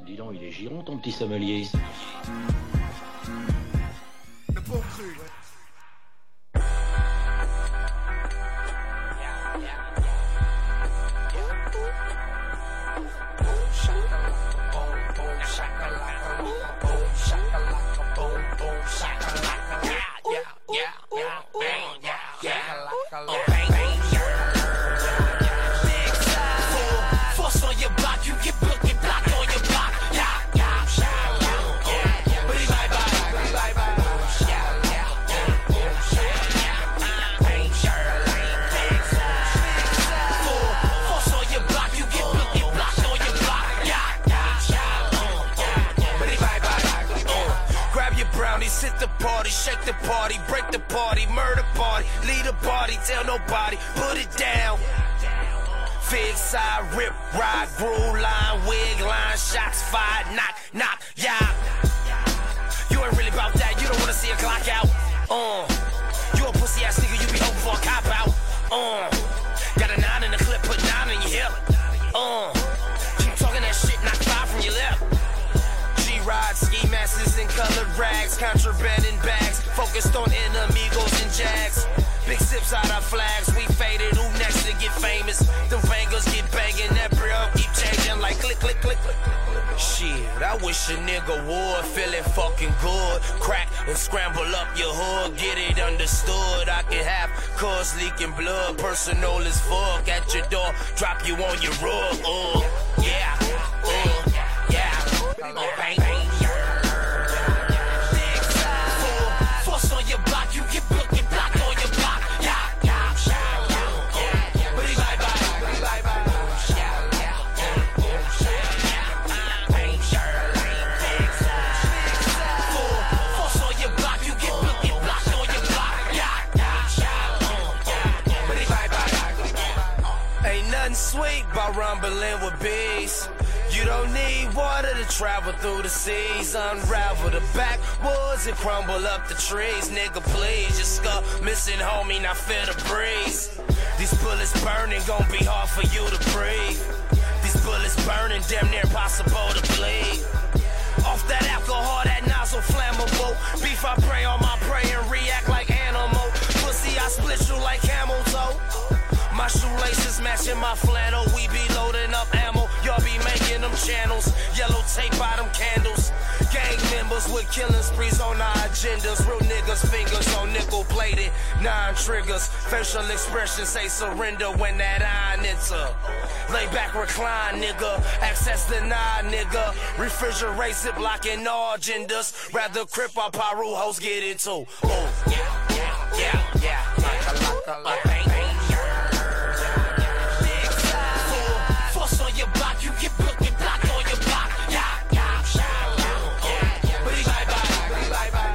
Dis donc, il est giron ton petit sommelier. Le bon cru, ouais. Hit the party, shake the party, break the party, murder party, lead a party, tell nobody, put it down. Fig side, rip, ride, groove line, wig line, shots fired, knock, knock, yeah. You ain't really about that, you don't wanna see a clock out. You a pussy ass nigga, you be hoping for a cop out. Got a 9 in the clip, put 9 in your hip. Keep talking that shit, knock 5 from your lip. Ride, ski masses in colored rags, contraband in bags, focused on enemigos and jags. Big sips out our flags, we faded, who next to get famous? The bangers get banging, that brill keep changing like click, click, click, click. Shit, I wish a nigga would, feeling fucking good. Crack and scramble up your hood, get it understood. I can have cuz leaking blood, personal as fuck at your door, drop you on your rug, yeah, yeah. Bang. Force on your block, you get booked, get blocked on your block. Yeah. Bye bye. Force on your block, you get booked, get blocked on your block. Bye. Ain't nothing sweet about rumbling with bees. You don't need water to travel through the seas. Unravel the backwoods and crumble up the trees. Nigga, please, your skull missing, homie, now feel the breeze. These bullets burning, gon' be hard for you to breathe. These bullets burning, damn near impossible to bleed. Off that alcohol, that nozzle flammable. Beef, I pray on my prey and react like animal. Pussy, I split you like camel toe. My shoelaces matching my flannel. We be loading up ammo. Y'all be making them channels. Yellow tape by them candles. Gang members with killing sprees on our agendas. Real niggas, fingers on nickel plated. 9 triggers. Facial expressions say surrender when that iron enter. Lay back, recline, nigga. Access denied, nigga. Refrigerate, ziplock, and all genders. Rather crip or Paru hoes get it too. Yeah. Like a on your block, you get booked, get blocked on your block. Yeah. Bye.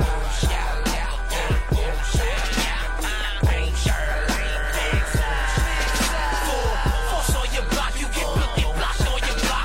Force on your block, you get booked, get blocked on your block.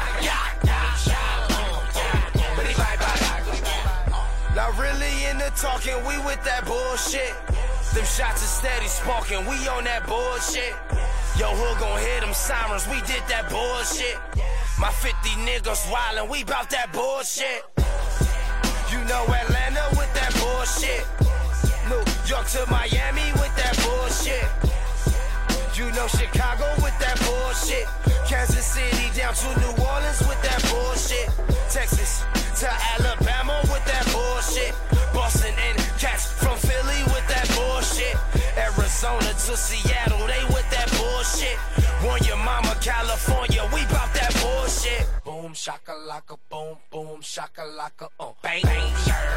Yeah. Not really into talking, we with that bullshit. Them shots are steady sparking, we on that bullshit. Yo, hood gon' hear them sirens, we did that bullshit. My 50 niggas wildin', we bout that bullshit. You know Atlanta with that bullshit. New York to Miami with that bullshit. You know Chicago with that bullshit. Kansas City down to New Orleans with that bullshit. Texas to Alabama with that bullshit. Boston and cats from Philly with that bullshit. Arizona to Seattle, they with that bullshit. Want your mama, California, we bout that bullshit. Boom shakalaka, boom boom shakalaka, bang bang.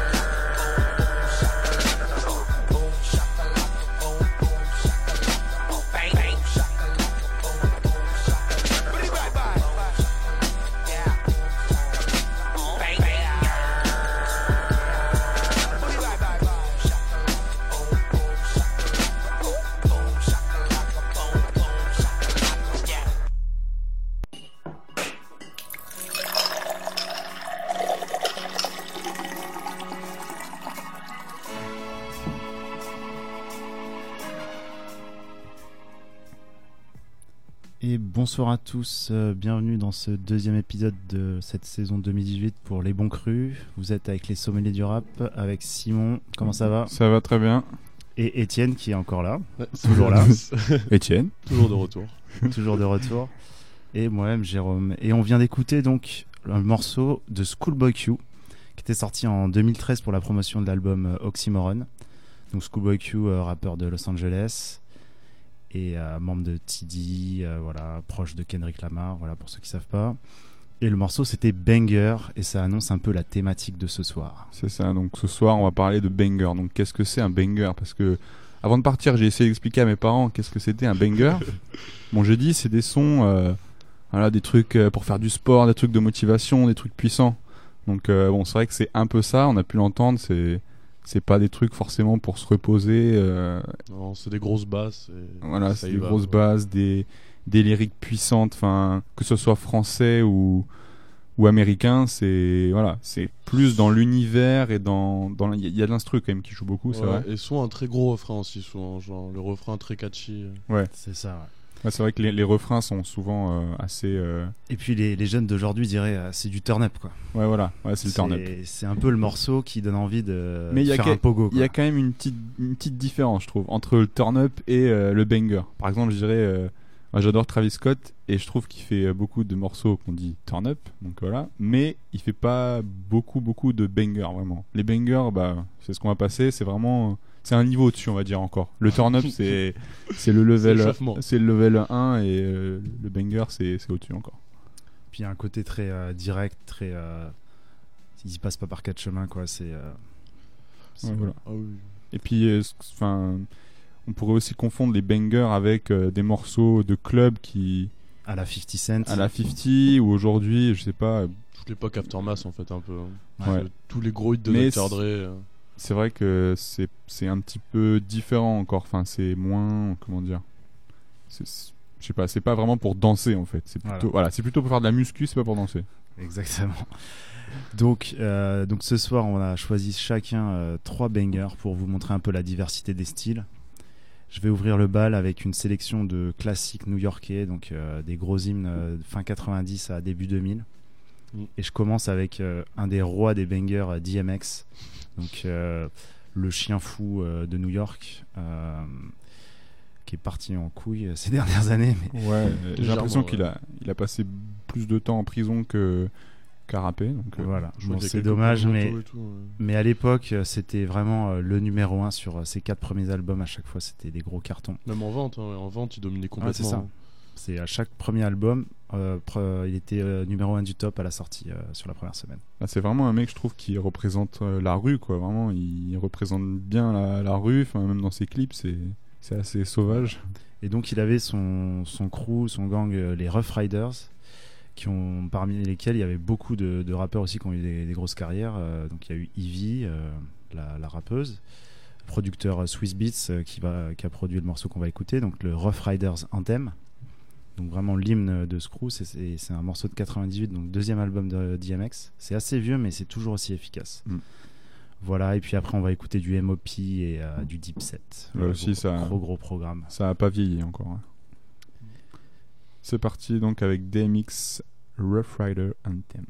Boom shakalaka, boom boom shakalaka, bang bang. Bonsoir à tous, bienvenue dans ce deuxième épisode de cette saison 2018 pour Les Bons Crus. Vous êtes avec les sommeliers du rap, avec Simon, comment ça va ? Ça va très bien. Et Étienne qui est encore là, Toujours là. Étienne. Toujours de retour. Toujours de retour. Et moi-même Jérôme. Et on vient d'écouter donc un morceau de Schoolboy Q qui était sorti en 2013 pour la promotion de l'album Oxymoron. Donc Schoolboy Q, rappeur de Los Angeles et membre de TD, voilà, proche de Kendrick Lamar, voilà pour ceux qui savent pas. Et le morceau c'était Banger et ça annonce un peu la thématique de ce soir. C'est ça, donc ce soir on va parler de banger. Donc qu'est-ce que c'est un banger ? Parce que avant de partir j'ai essayé d'expliquer à mes parents qu'est-ce que c'était un banger. Bon, j'ai dit c'est des sons, voilà, des trucs pour faire du sport, des trucs de motivation, des trucs puissants. Donc bon, c'est vrai que c'est un peu ça, on a pu l'entendre, c'est pas des trucs forcément pour se reposer. Non, c'est des grosses basses. Voilà, c'est des grosses basses, des lyriques puissantes, enfin que ce soit français ou américain, c'est plus dans l'univers et dans il y a de l'instru quand même qui joue beaucoup, c'est vrai. Et souvent un très gros refrain aussi, souvent, genre le refrain très catchy. Ouais, c'est ça. Ouais. Ouais, c'est vrai que les refrains sont souvent assez. Et puis les jeunes d'aujourd'hui diraient c'est du turn-up quoi. Ouais, voilà, ouais, c'est le turn-up. C'est un peu le morceau qui donne envie de faire un pogo. Il y a quand même une petite différence, je trouve, entre le turn-up et le banger. Par exemple, je dirais, moi, j'adore Travis Scott et je trouve qu'il fait beaucoup de morceaux qu'on dit turn-up, donc voilà, mais il fait pas beaucoup de bangers vraiment. Les bangers, bah, c'est ce qu'on va passer, c'est vraiment. C'est un niveau au-dessus, on va dire encore. Le turn-up, c'est le level 1 et le banger, c'est au-dessus encore. Puis il y a un côté très direct, très. Il passe pas par quatre chemins, quoi. C'est. Ouais, voilà. Ah oui. Et puis, on pourrait aussi confondre les bangers avec des morceaux de club qui. À la 50 Cent. À la 50, ou aujourd'hui, je sais pas. Toute l'époque Aftermath, en fait, un peu. Ouais. Tous les gros hits de Dr. Dre. C'est vrai que c'est un petit peu différent encore. Enfin, c'est moins, comment dire, je sais pas, c'est pas vraiment pour danser en fait. C'est plutôt, voilà, c'est plutôt pour faire de la muscu, c'est pas pour danser. Exactement. Donc ce soir, on a choisi chacun 3 bangers pour vous montrer un peu la diversité des styles. Je vais ouvrir le bal avec une sélection de classiques new-yorkais, donc des gros hymnes fin 90 à début 2000. Et je commence avec un des rois des bangers, DMX. Donc le chien fou de New York qui est parti en couille ces dernières années. Mais ouais, j'ai l'impression qu'il a passé plus de temps en prison qu'à rapper. Donc voilà, bon, c'est dommage, mais à l'époque c'était vraiment le numéro 1 sur ses 4 premiers albums. À chaque fois c'était des gros cartons. Même en vente, il dominait complètement. Ouais, c'est ça. C'est à chaque premier album, il était numéro 1 du top à la sortie sur la première semaine. Ah, c'est vraiment un mec, je trouve, qui représente la rue, quoi. Vraiment, il représente bien la rue. Enfin, même dans ses clips, c'est assez sauvage. Et donc, il avait son crew, son gang, les Rough Riders, parmi lesquels il y avait beaucoup de rappeurs aussi qui ont eu des grosses carrières. Donc, il y a eu Ivy, la rappeuse, producteur Swiss Beats qui a produit le morceau qu'on va écouter, donc le Rough Riders Anthem. Donc vraiment l'hymne de Screw, c'est un morceau de 98, donc deuxième album de DMX. C'est assez vieux mais c'est toujours aussi efficace. Voilà, et puis après on va écouter du M.O.P. et du Dipset. Là aussi gros programme. Ça a pas vieilli encore. Hein. C'est parti donc avec DMX Rough Rider Anthem.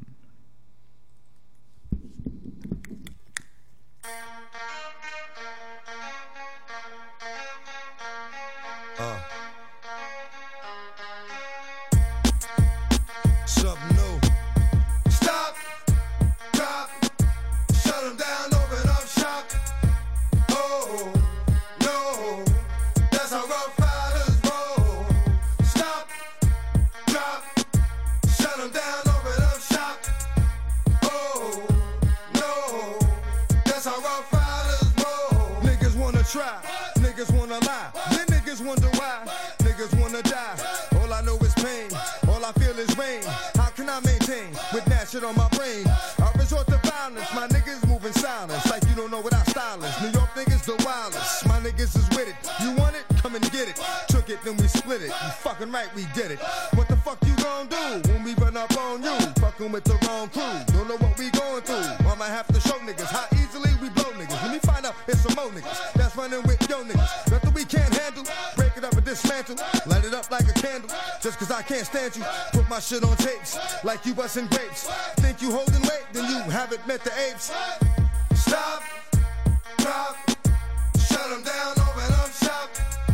Something new. Stop, drop, shut them down, open up shop. Oh, no, that's how Rough Riders roll. Stop, drop, shut them down, open up shop. Oh, no, that's how Rough Riders roll. Niggas wanna try, niggas wanna lie, then niggas wonder why, niggas wanna die. All I know is pain, all I feel is rain. How can I maintain with that shit on my brain? I resort to violence, my niggas moving silence like you don't know what our style is. New York niggas the wildest, my niggas is with it. You want it? Come and get it. Took it, then we split it. You fucking right, we did it. What the fuck you gon' do? when we run up on you. Fucking with the wrong crew. Don't know what we going through. I might have to show niggas how easily we blow niggas. When we find out it's some more niggas that's running with yo niggas. Nothing we can't handle. Break it up and dismantle. Light it up like a candle. Just cause I can't stand you. Put my shit on tapes like you busting grapes. Think you holding weight, then you haven't met the apes. Stop, drop, shut them down, open up shop.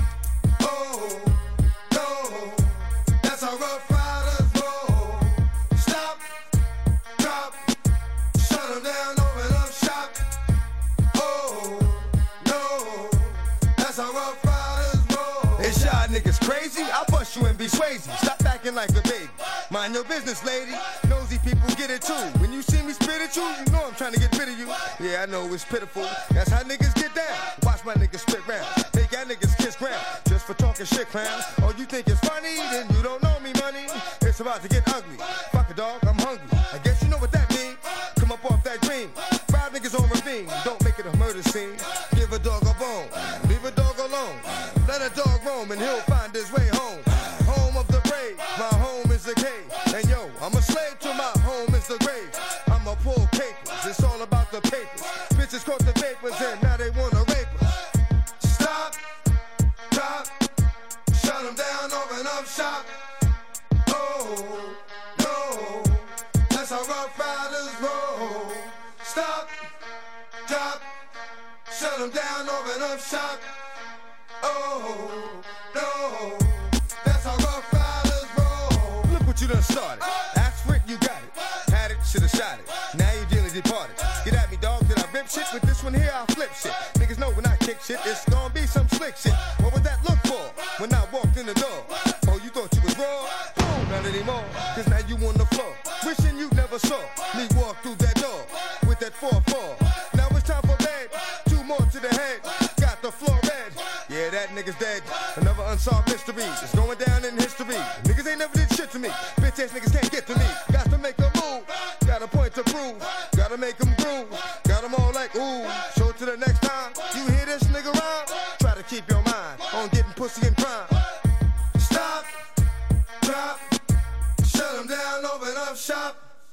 Oh, no, that's how Rough Riders roll. Stop, drop, shut them down, open up shop. Oh, no, that's how Rough Riders roll. Is y'all niggas crazy? I'll bust you and be Swayze. Stop acting like a baby. Mind your business, lady. Nosy people get it too. When you see me spit at you, you know I'm trying to get rid of you. Yeah, I know it's pitiful. That's how niggas get down. Watch my niggas spit round. Make y'all niggas kiss ground. Just for talking shit, clowns. Oh, you think it's funny? Then you don't know me, money. It's about to get ugly. Fuck a dog, I'm hungry. I guess you know what that means. Come up off that dream. 5 niggas on ravine. Don't make it a murder scene. Give a dog a bone. Leave a dog alone. Let a dog roam and he'll find his way home. Home of the brave. My home is the cave. And yo, I'm a slave to my home is the grave. I'ma pull capers. It's all about the papers. Bitches caught the papers and now they wanna rape us. Stop, drop, shut them down, open up shop. Oh, no, that's how Rough Riders roll. Stop, drop, shut them down, open up shop. Oh, no, that's how Rough Riders roll. Look what you done started. Ask for it, you got it. Had it, shoulda shot it. Now you dearly departed. Get at me, dog. Did I rip shit? With this one here, I'll flip shit. Niggas know when I kick shit, it's gonna be some slick shit. What would that look for when I walked in the door? Oh, you thought you was raw? Oh, not anymore. Cause now you on the floor. Wishing you never saw me walk through that door with that 4-4. Now it's time for bed. 2 more to the head. Got the floor red. Yeah, that nigga's dead. Another unsolved mystery. It's going down in history. Niggas ain't never did shit to me. Bitch ass niggas can't get to me. Got to make a move. Got a point to prove. Gotta make them groove. Got them all like, ooh. So to the next time you hear this nigga rhyme, try to keep your mind on getting pussy and crime. Stop, drop, shut them down, open up shop.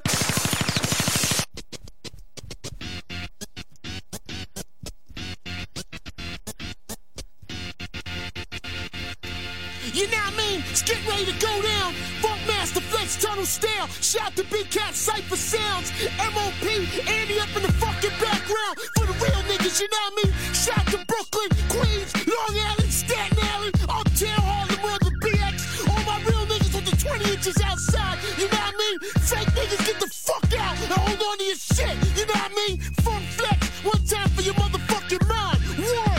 You know what I mean? It's getting ready to go down. Funk Master Flex Tunnel Style. Shout to Big Cat Cypher Sounds. MOP, Andy up in the fucking background. For the real niggas, you know what I mean? Shout to Brooklyn, Queens, Long Island, Staten Island, Uptown, Harlem, Northern BX. All my real niggas with the 20 inches outside. You know what I mean? Fake niggas, get the fuck out and hold on to your shit. You know what I mean? Funk Flex, one time for your motherfucking mind. One.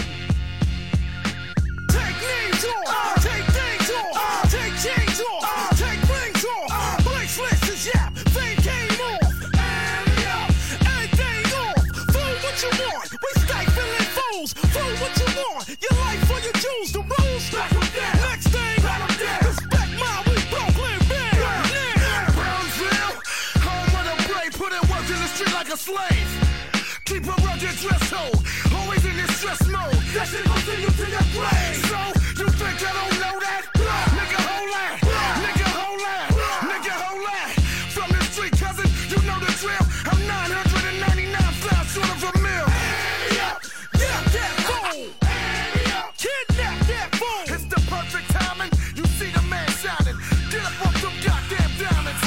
Take names off. Take things off. Take chains off. Take rings off. Blake's list is yap. Fame came off. And up. Everything off. Fool what you want. We stifling fools. Fool what you want. Your life for your jewels. The rules. Next thing. Respect mine. We Brooklyn bang. Brownsville. Home of the brave. Put in work in the street like a slave. Keep a rugged dress code. Always in this stress mode. That shit gon' send you to your grave. So, you think I don't know that? Nigga, hold that. Nigga, hold that. Nigga, hold that. From the street, cousin, you know the drill. I'm 999 flies short of a mill. Yeah, that fool. Kidnap that fool. It's the perfect timing. You see the man shining. Get up off them goddamn diamonds.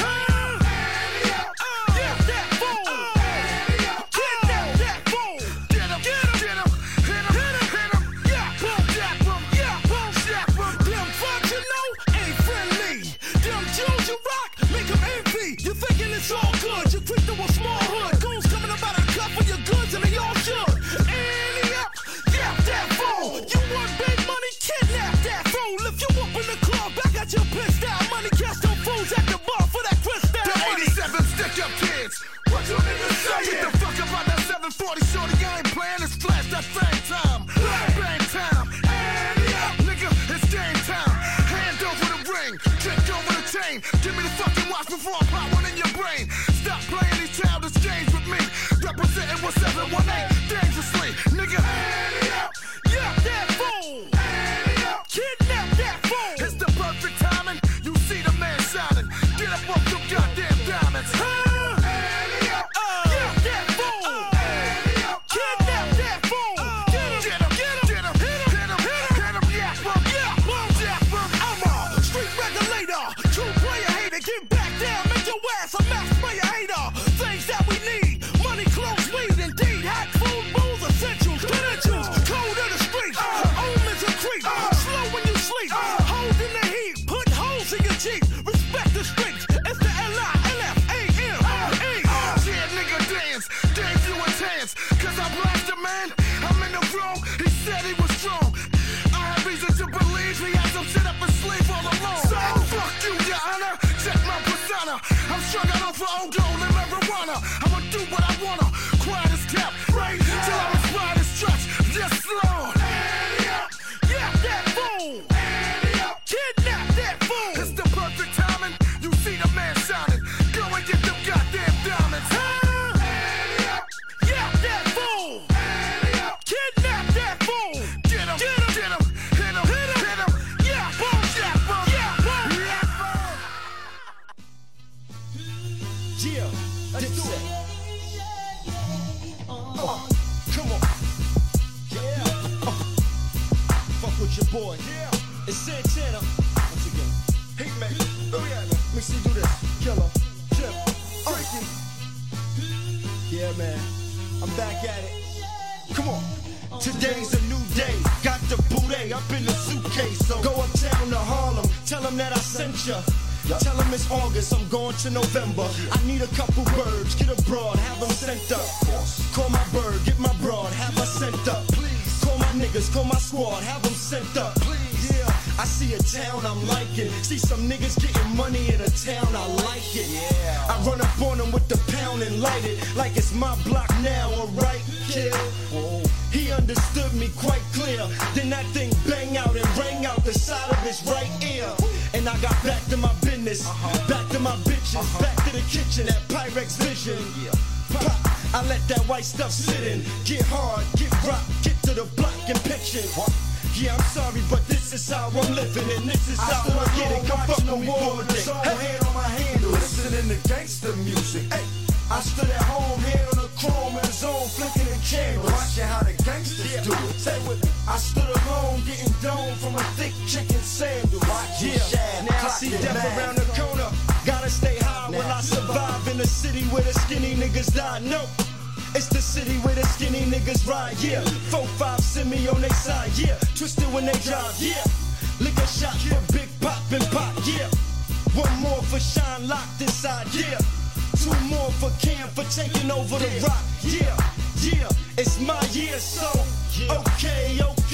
Yeah, that fool. Kidnap that fool. Get him. Hit him. Yeah, boom, dap him. Yeah, boom, dap him. Them fucks you know ain't friendly. Them Jews you rock make them envy. You thinking it's all good. You quick to a small hood. Goons coming up out of the cup for your goods and they all should. And yeah, that fool. You want big money? Kidnap that fool. If you up in the club, back at your pissed out money. Catch them fools at the bar for that crystal money. 87 stick up kids. What you niggas say? Get the fuck up out that 740 shorty. I ain't playing. It's flash that same time. Bang time. Nigga, it's game time. Hand over the ring. Kick over the chain. Give me the fucking watch before I pop one in your brain. Stop playing these childish games with me. Representing 1718 dangerously. Nigga, yeah, that fool. Kidnap that fool. It's the perfect timing. You see the man shining. Get up off diamonds. Get that fool. Kidnap that fool. Get him, hit him, yeah, I'm a street regulator, true player hater. Get back down, make your ass a mass player hater. Things that we need, money, clothes, weed, indeed. Hot food, booze, essentials, credentials. Code of the streets, omens of creep. Slow when you sleep, holding the heat. Put holes in your Jeep, respect the streets. It's the L-I-L-F-A-M-E. Yeah, nigga, dance you intense. Cause I blast a man, I'm in the wrong. He said he was strong. I have reason to believe he had some shit up his sleeve all along. So fuck you, your honor. Check my persona. I'm strung out off for old gold and marijuana. I'ma do what I wanna. Quiet as kept, right? Till I'm inspired to stretch. Yes, Lord. Yeah, that fool. Kidnap that fool. It's the perfect timing. You see the man shining. Go and get them goddamn diamonds. Yeah, that fool. Kidnap that fool. Get him, hit him. Yeah, boom, yeah, boom. Yeah, let's do it. Come on. Fuck with your boy. It's Santana. Once again. Hey, man. Oh, yeah, man. Let me see you do this. Killer. Chip. Freaky. Yeah, man. I'm back at it. Come on. Today's a new day. Got the booty up in the suitcase. So go uptown to Harlem. Tell them that I sent ya. Tell them it's August, I'm going to November. I need a couple birds, get a broad, have them sent up. Call my bird, get my broad, have her sent up. Please. Call my niggas, call my squad, have them sent up. Please. Yeah, I see a town I'm liking. See some niggas getting money in a town, I like it. Yeah. I run up on them with the pound and light it like it's my block now, alright, kill. Whoa. He understood me quite clear. Then that thing bang out and rang out the side of his right ear. And I got back to my business, back to my bitches, back to the kitchen, that Pyrex vision. Pop, I let that white stuff sit in. Get hard, get rock, get to the block and picture. Yeah, I'm sorry, but this is how I'm living, and this is how I get it. Come fuck with me for a day. Hand on my handle, listening to gangster music. Hey, I stood at home, hand on the chrome in the zone, flicking the candles. Watching how the gangsters do it. Say with me. I stood alone, getting domed from a thick chicken sandal. Now I see death around the corner. Gotta stay high when I survive in the city where the skinny niggas die. No, it's the city where the skinny niggas ride. Yeah, 4-5 send me on their side. Yeah, twisted when they drive. Yeah, lick a shot for Big Pop and Pop. Yeah, one more for Shine locked inside. Yeah. 2 more for Cam for taking over the rock. Yeah, yeah, it's my year, so okay.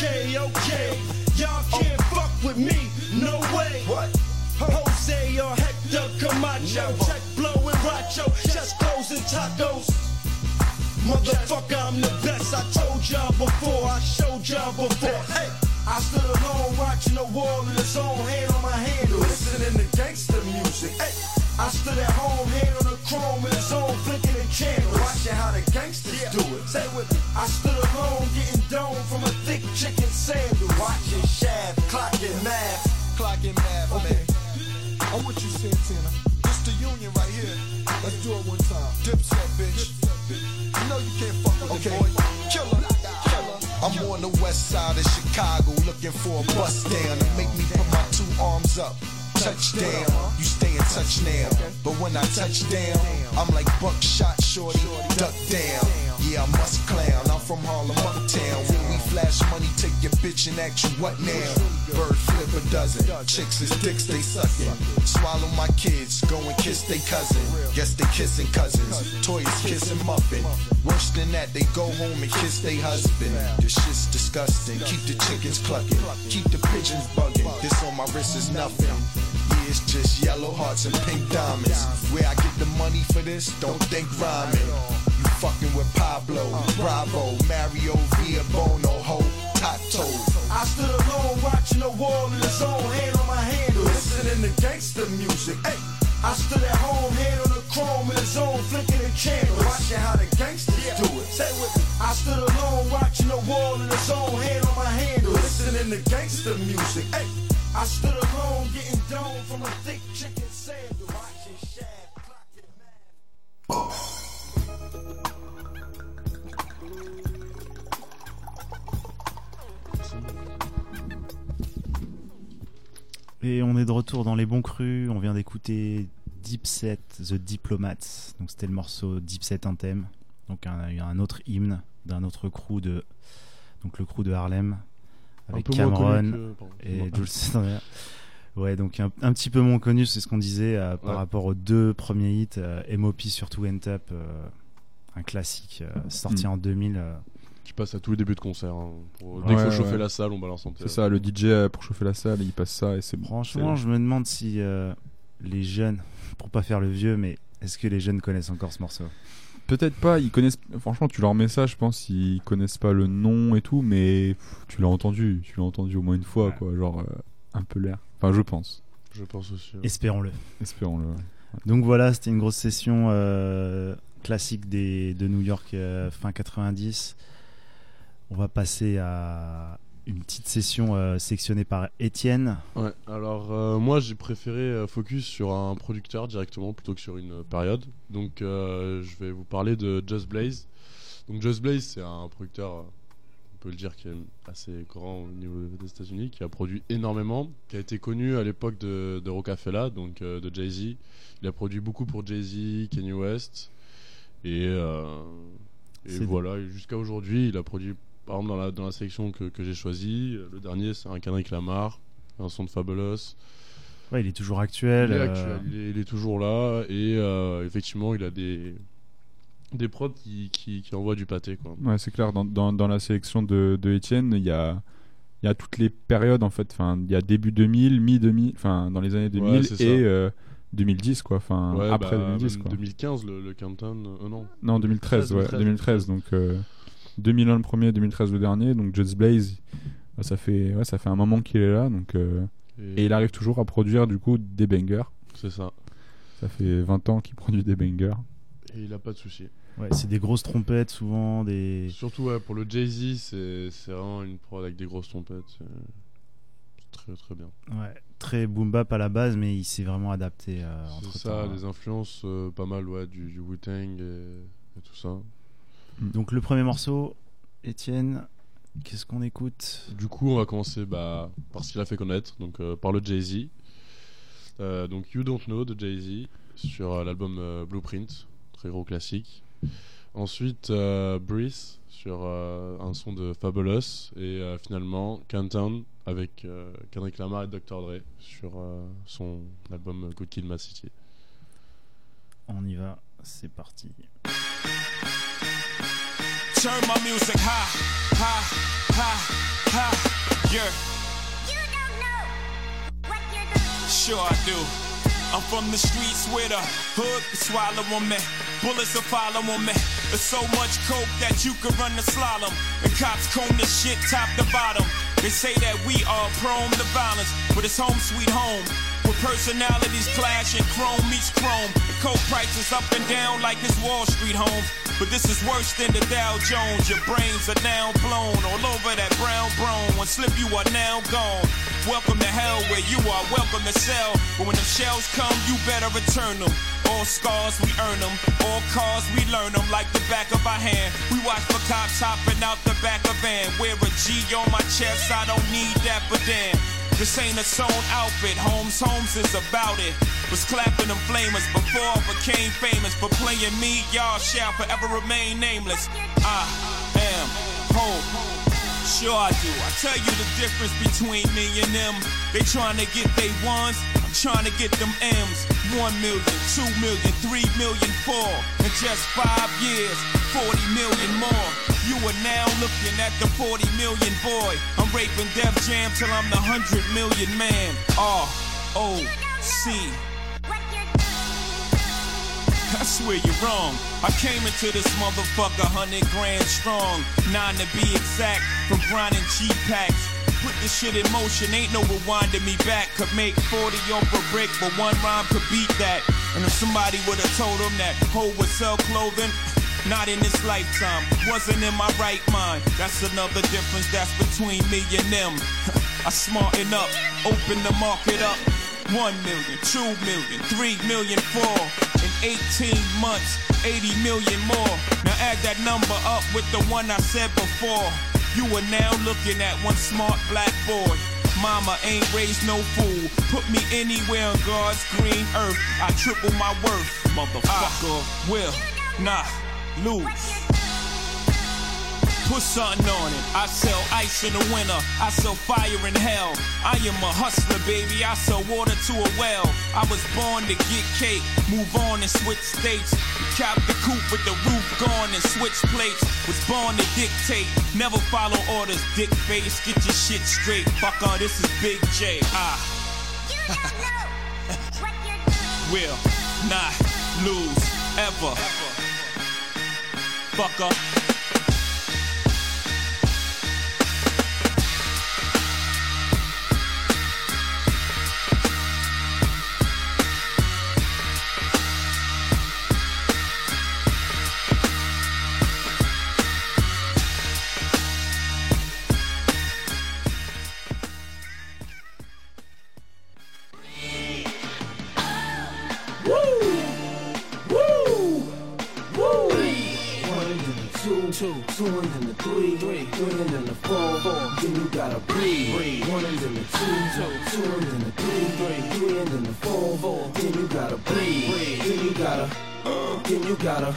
Y'all can't fuck with me, no way. What? Jose or Hector Camacho, check blow and Racho, chest clothes and tacos. Motherfucker, I'm the best. I told y'all before, I showed y'all before. Hey, I stood alone watching the wall in its own, hand on my handle, listening to gangster music. Hey. I stood at home, hand on the chrome in his own, flicking the candles. Watching how the gangsters do it. Say with me. I stood alone, getting domed from a thick chicken sandal. Watching Shaft, clocking math. Okay. I'm with you, Santana. This the union right here. Let's do it one time. Dipset, bitch. You know you can't fuck with me, boy. Killer. I'm on the west side of Chicago, looking for a bust down to make me put my 2 arms up. Touchdown, you stay in touch now. But when I touch down, I'm like buckshot shorty, duck down. Yeah, I must clown, I'm from Harlem, uptown. When we flash money, take your bitch and ask you what now. Bird flip a dozen, chicks is dicks they sucking. Swallow my kids, go and kiss they cousin. Guess they kissing cousins, toys kissing muffin. Worse than that, they go home and kiss they husband. This shit's disgusting, keep the chickens clucking, keep the pigeons bugging. This on my wrist is nothing. Yeah, it's just yellow hearts and pink diamonds. Where I get the money for this, don't think rhyming. You fucking with Pablo, Bravo, Mario, Via Bono, Ho, Tato. I stood alone watching the wall in its own, hand on my handle, listening to gangster music. Hey, I stood at home, hand on the chrome in its own, flicking the candles. Watching how the gangsters do it. Say with me. I stood alone watching the wall in its own, hand on my handle, listening to gangster music. Hey, I stood alone getting domed from a thick chicken sandal. Watching Shaft, clocking mad. Et on est de retour dans les bons crus. On vient d'écouter Dipset, The Diplomats. Donc c'était le morceau Dipset Anthem. Donc il y a un autre hymne d'un autre crew donc le crew de Harlem avec Cameron et Jules Sanders. Ouais, donc un petit peu moins connu, c'est ce qu'on disait par rapport aux deux premiers hits, M.O.P. surtout Went Up, un classique sorti en 2000. Qui passe à tous les débuts de concert. Dès qu'il faut chauffer la salle, on balance en tête. C'est ça, le DJ pour chauffer la salle, il passe ça et c'est bon. Franchement, je me demande si les jeunes, pour pas faire le vieux, mais est-ce que les jeunes connaissent encore ce morceau ? Peut-être pas, ils connaissent. Franchement, tu leur mets ça, je pense, ils connaissent pas le nom et tout, mais tu l'as entendu au moins une fois, quoi, genre un peu l'air. Enfin, je pense. Je pense aussi. Ouais. Espérons-le. Ouais. Donc voilà, c'était une grosse session classique de New York fin 90. On va passer à une petite session sectionnée par Étienne. Ouais, alors moi j'ai préféré focus sur un producteur directement plutôt que sur une période. Donc je vais vous parler de Just Blaze. Donc Just Blaze, c'est un producteur, on peut le dire, qui est assez grand au niveau des États-Unis, qui a produit énormément, qui a été connu à l'époque de Rockefeller, donc de Jay-Z. Il a produit beaucoup pour Jay-Z, Kanye West, et voilà. Et jusqu'à aujourd'hui, il a produit, par exemple, dans la sélection que j'ai choisie, le dernier, c'est un Kendrick Lamar, un son de Fabulous. Ouais, il est toujours actuel. Il est toujours là, et effectivement, il a des prods qui envoient du pâté, quoi. Ouais, c'est clair. Dans la sélection de Étienne, il y a toutes les périodes, en fait. Enfin, il y a début 2000, mi-2000, enfin, dans les années 2000 et 2010, quoi. Enfin, ouais, après 2010, quoi. 2015, le countdown, non. Non, 2013, 2013. Donc 2001 le premier, 2013 le dernier. Donc Just Blaze, ça fait un moment qu'il est là. Donc et il arrive toujours à produire du coup des bangers. C'est ça. Ça fait 20 ans qu'il produit des bangers. Et il a pas de soucis. Ouais, c'est des grosses trompettes souvent, des. Surtout pour le Jay-Z, c'est vraiment une prod avec des grosses trompettes. C'est très très bien. Ouais, très boom bap à la base, mais il s'est vraiment adapté. C'est ça, des influences pas mal, du Wu-Tang et tout ça. Donc le premier morceau, Étienne, qu'est-ce qu'on écoute ? Du coup, on va commencer par ce qu'il a fait connaître, donc par le Jay-Z. Donc You Don't Know de Jay-Z sur l'album Blueprint, très gros classique. Ensuite Breathe sur un son de Fabulous, et finalement Countdown avec Kendrick Lamar et Dr. Dre sur son album Good Kid, Mad City. On y va, c'est parti. Turn my music high, high, high, high, yeah. You don't know what you're doing. Sure I do. I'm from the streets where the hood can swallow on me. Bullets will follow on me. There's so much coke that you could run the slalom. And cops comb this shit top to bottom. They say that we are prone to violence, but it's home sweet home. With personalities clash and chrome meets chrome. The coke prices up and down like it's Wall Street home. But this is worse than the Dow Jones. Your brains are now blown all over that brown brone. One slip, you are now gone. Welcome to hell where you are welcome to sell. But when them shells come, you better return them. All scars, we earn them. All cars, we learn them like the back of our hand. We watch for cops hopping out the back of van. Wear a G on my chest, I don't need that, but damn. This ain't a sewn outfit, Holmes is about it. Was clapping them flamers before I became famous. For playing me, y'all shall forever remain nameless. I am home. Sure I do. I tell you the difference between me and them. They trying to get they ones, I'm trying to get them M's. 1 million, 2 million, 3 million, 4. In just 5 years, 40 million more. You are now looking at the 40 million boy. I'm raping Def Jam till I'm the 100 million man. R.O.C. I swear you're wrong. I came into this motherfucker 100 grand strong. 9 to be exact, from grinding G-packs. Put this shit in motion, ain't no rewinding me back. Could make 40 off a brick, but one rhyme could beat that. And if somebody would've told them that Ho would sell clothing, not in this lifetime, wasn't in my right mind. That's another difference that's between me and them. I smarten up, open the market up. 1 million, 2 million, 3 million, 4. In 18 months, 80 million more. Now add that number up with the one I said before. You are now looking at one smart black boy. Mama ain't raised no fool. Put me anywhere on God's green earth. I triple my worth. Motherfucker, will not lose. Put something on it. I sell ice in the winter. I sell fire in hell. I am a hustler, baby. I sell water to a well. I was born to get cake. Move on and switch states. Cap the coupe with the roof gone and switch plates. Was born to dictate. Never follow orders, dick face. Get your shit straight. Fucker, this is Big J. Will not lose ever. Fucker. Two and then the three and then the four. Then you gotta breathe. One and then the two and then the three and then the four. Then you gotta breathe. Then you gotta.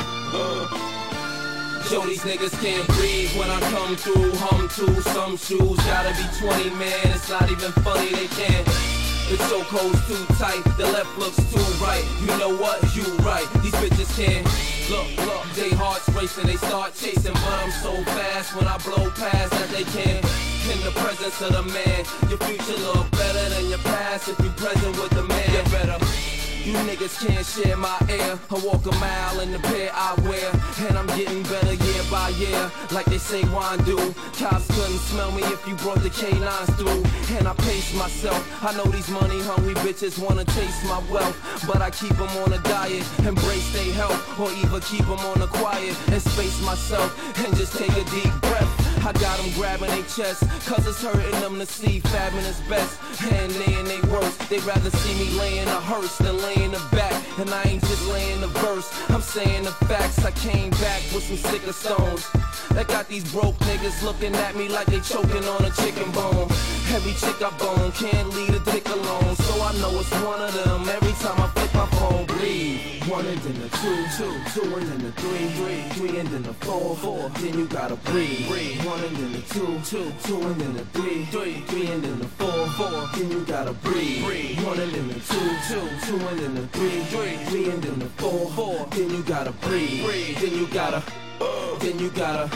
Yo, these niggas can't breathe when I come through. Hum to some shoes, gotta be 20, man. It's not even funny, they can't. The chokehold's too tight, the left looks too right. You know what? You right. These bitches can't. Look, they hearts racing, they start chasing, but I'm so fast when I blow past that they can't. In the presence of the man, your future look better than your past if you present with the man. You better. You niggas can't share my air. I walk a mile in the pair I wear, and I'm getting better year by year, like they say wine do. Cops couldn't smell me if you brought the canines through, and I pace myself. I know these money hungry bitches wanna taste my wealth, but I keep them on a diet, embrace their health, or even keep them on the quiet, and space myself, and just take a deep breath. I got them grabbing their chest, cause it's hurting them to see fabbing is best, and they in they worst. They rather see me laying a hearse than laying the back, and I ain't just laying the verse, I'm saying the facts. I came back with some sicker stones that got these broke niggas looking at me like they choking on a chicken bone. Every chick I bone can't leave a dick alone, so I know it's one of them every time I flip my phone. Breathe. One and then the two and then the three and then the four. Then you gotta breathe. One and then the two and then the three and then the four. Then you gotta breathe. One and then the two and then the three and then the four. Then you gotta breathe. Then you gotta.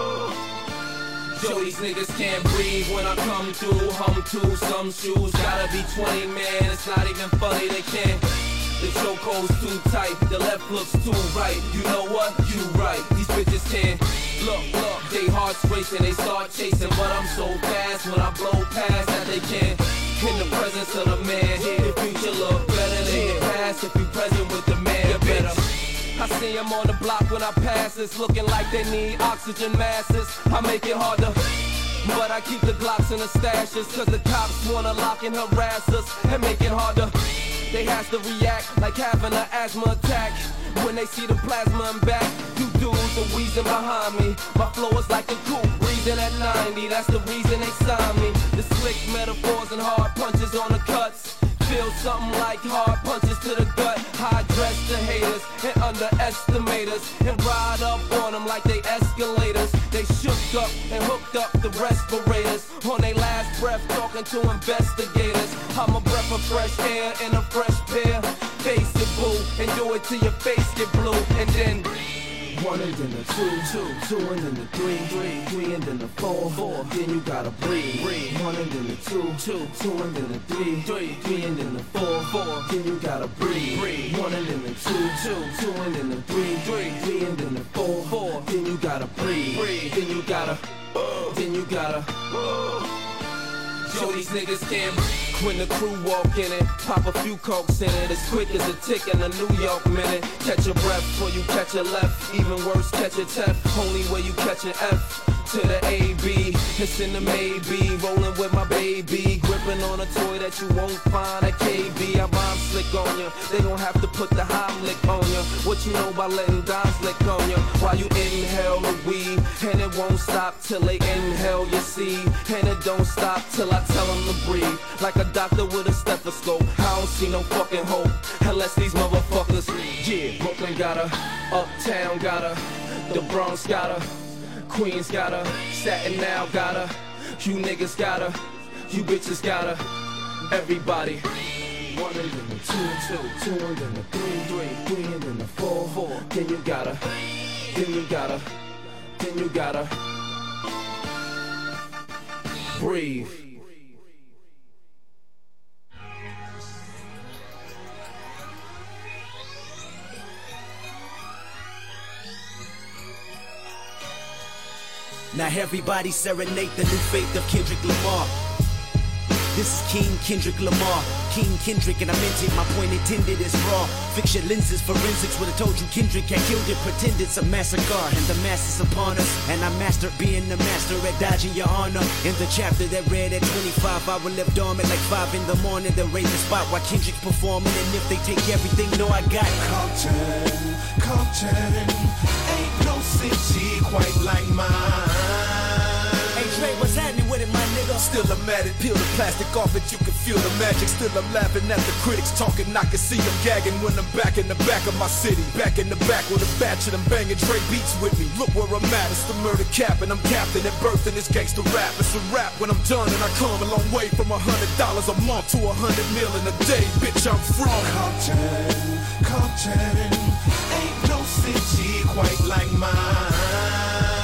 Yo, these niggas can't breathe when I come through. Hum to some shoes, gotta be 20, man. It's not even funny, they can't. The chokehold's too tight, the left looks too right. You know what? You right. These bitches can't. Look, they hearts racing, they start chasing, but I'm so fast when I blow past that they can't. In the presence of the man, your future look better than your past if you present with the man. You better. I see them on the block when I pass this, looking like they need oxygen masses. I make it harder, but I keep the Glocks in the stashes, cause the cops wanna lock and harass us and make it harder. They has to react like having an asthma attack when they see the plasma and back. You dudes are wheezing behind me. My flow is like a coupe, breathing at 90. That's the reason they signed me. The slick metaphors and hard punches on the cuts feel something like hard punches to the gut. High dress the haters and underestimators, and ride up on them like they escalators. They shook up and hooked up the respirators on their last breath, talking to investigators. I'm a breath of fresh air in a fresh pair. Face it, boo, and do it till your face get blue, and then. One and then the two and then the three and then the four. Then you gotta breathe. One and then the two and then the three and then the four. Then you gotta breathe. One and then the two and then the three and then the four. Then you gotta breathe. Then you gotta. Yo, these niggas can't. When the crew walk in it, pop a few cokes in it, as quick as a tick in a New York minute. Catch your breath before you catch a left, even worse, catch a F. Only way you catch an F to the AB. It's in the maybe, rolling with my baby, gripping on a toy that you won't find at KB. I rhyme slick on ya, they gon' have to put the Heimlich on ya. What you know about letting dimes lick on you while you inhale the weed, and it won't stop till they inhale your seed, and it don't stop till I tell them to breathe. Like a doctor with a stethoscope, I don't see no fucking hope unless these motherfuckers. Yeah, Brooklyn got her, Uptown got her, the Bronx got her, Queens got her, Staten Island got her, you niggas got her, you bitches got her, everybody. One and then the two, two and then the three and then the four, then you gotta, then you gotta breathe. Now everybody serenade the new faith of Kendrick Lamar. This is King Kendrick Lamar, King Kendrick, and I meant it, my point intended is raw. Fix your lenses, forensics would've told you Kendrick had killed it, pretend it's a massacre, and the mass is upon us, and I mastered being the master at dodging your honor. In the chapter that read at 25, I will live dormant like 5 in the morning, then raise the spot while Kendrick's performing, and if they take everything, no I got Compton, ain't no city quite like mine. Hey Dre, what's happening with it, my nigga? Still I'm at it, peel the plastic off it, you can feel the magic. Still I'm laughing at the critics talking, I can see them gagging when I'm back in the back of my city. Back in the back with a batch of them banging Dre beats with me. Look where I'm at, it's the murder cap and I'm captain at birth in this gangster rap. It's a rap when I'm done and I come a long way from $100 a month to 100 mil in a day. Bitch, I'm from Compton, ain't no city quite like mine.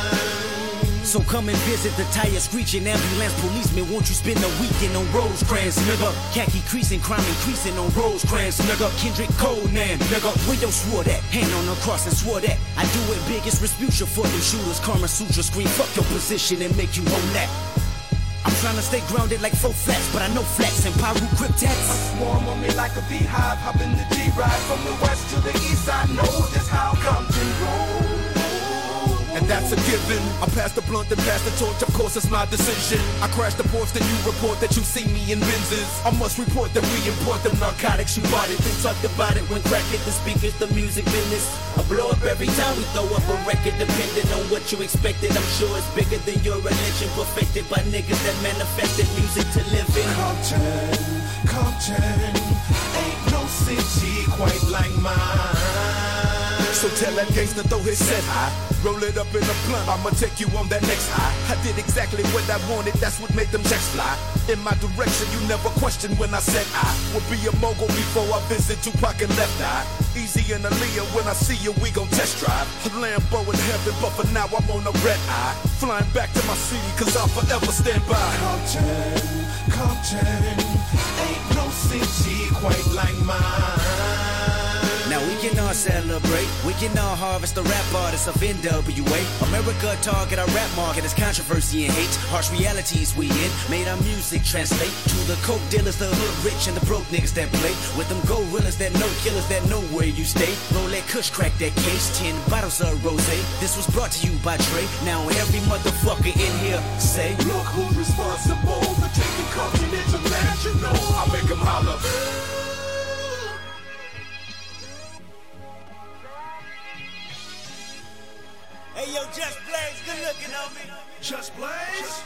So come and visit the tire screeching ambulance policeman. Won't you spend a weekend on Rosecrans, nigga? Khaki creasing, crime increasing on Rosecrans, nigga. Kendrick Conan, nigga. Where yo swore that? Hand on the cross and swore that. I do it biggest Respucia for them shooters. Karma Sutra scream, fuck your position and make you own that. I'm trying to stay grounded like 4 flats, but I know flats and Pyru cryptats. Swarm on me like a beehive, hop in the G-Ride from the west to the east. I know just how Compton rolls. And that's a given. I pass the blunt and pass the torch, of course it's my decision. I crash the porch, then you report that you see me in Benzes. I must report that we import them narcotics. You bought it, then talked about it when crack hit the speakers, the music business. I blow up every time we throw up a record, depending on what you expected. I'm sure it's bigger than your religion, perfected by niggas that manifested music to live in. Compton, ain't no city quite like mine. So tell that gangster throw his set high. Roll it up in a blunt, I'ma take you on that next high. I did exactly what I wanted, that's what made them checks fly. In my direction, you never questioned when I said I would be a mogul before I visit Tupac and Left Eye. Easy and Aaliyah, when I see you, we gon' test drive. A Lambo in heaven, but for now I'm on a red eye. Flying back to my city, cause I'll forever stand by. Compton, ain't no city quite like mine. Now we can all celebrate, we can all harvest the rap artists of NWA. America target our rap market as controversy and hate. Harsh realities we in, made our music translate to the coke dealers, the hood rich and the broke niggas that play with them gorillas that know killers that know where you stay. Roll that kush, crack that case, 10 bottles of rosé. This was brought to you by Dre. Now every motherfucker in here say, look who's responsible for taking Compton international. I make them holler. hey yo, Just Blaze, good looking on me. Just Blaze.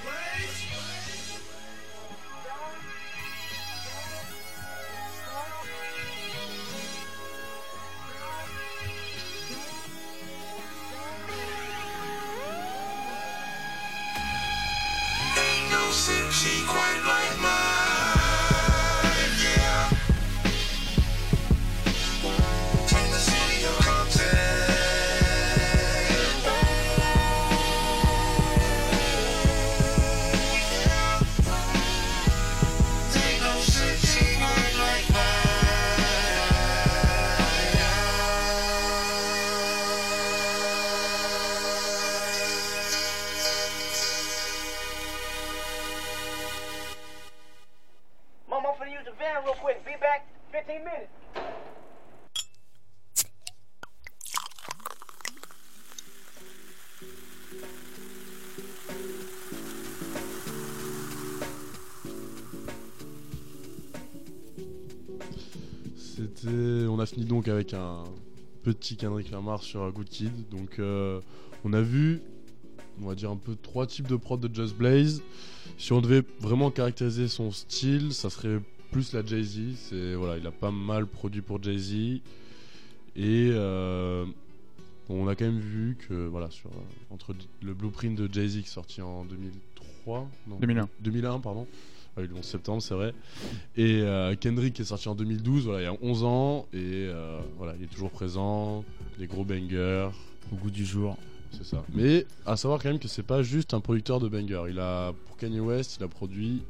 Ain't no city quite like mine, yeah. Tennessee or Compton. Mom, I'm finna use the van real quick. Be back 15 minutes. On a fini donc avec un petit Kendrick Lamar sur Good Kid. Donc on a vu, on va dire un peu 3 types de prod de Just Blaze. Si on devait vraiment caractériser son style, ça serait plus la Jay-Z. Voilà, il a pas mal produit pour Jay-Z. Et on a quand même vu que voilà, entre le Blueprint de Jay-Z qui est sorti en 2001 pardon. Le 11 septembre, c'est vrai. Et Kendrick qui est sorti en 2012, voilà, il y a 11 ans. Et voilà, il est toujours présent. Les gros bangers. Au goût du jour. C'est ça. Mais à savoir quand même que c'est pas juste un producteur de bangers. Pour Kanye West, il a produit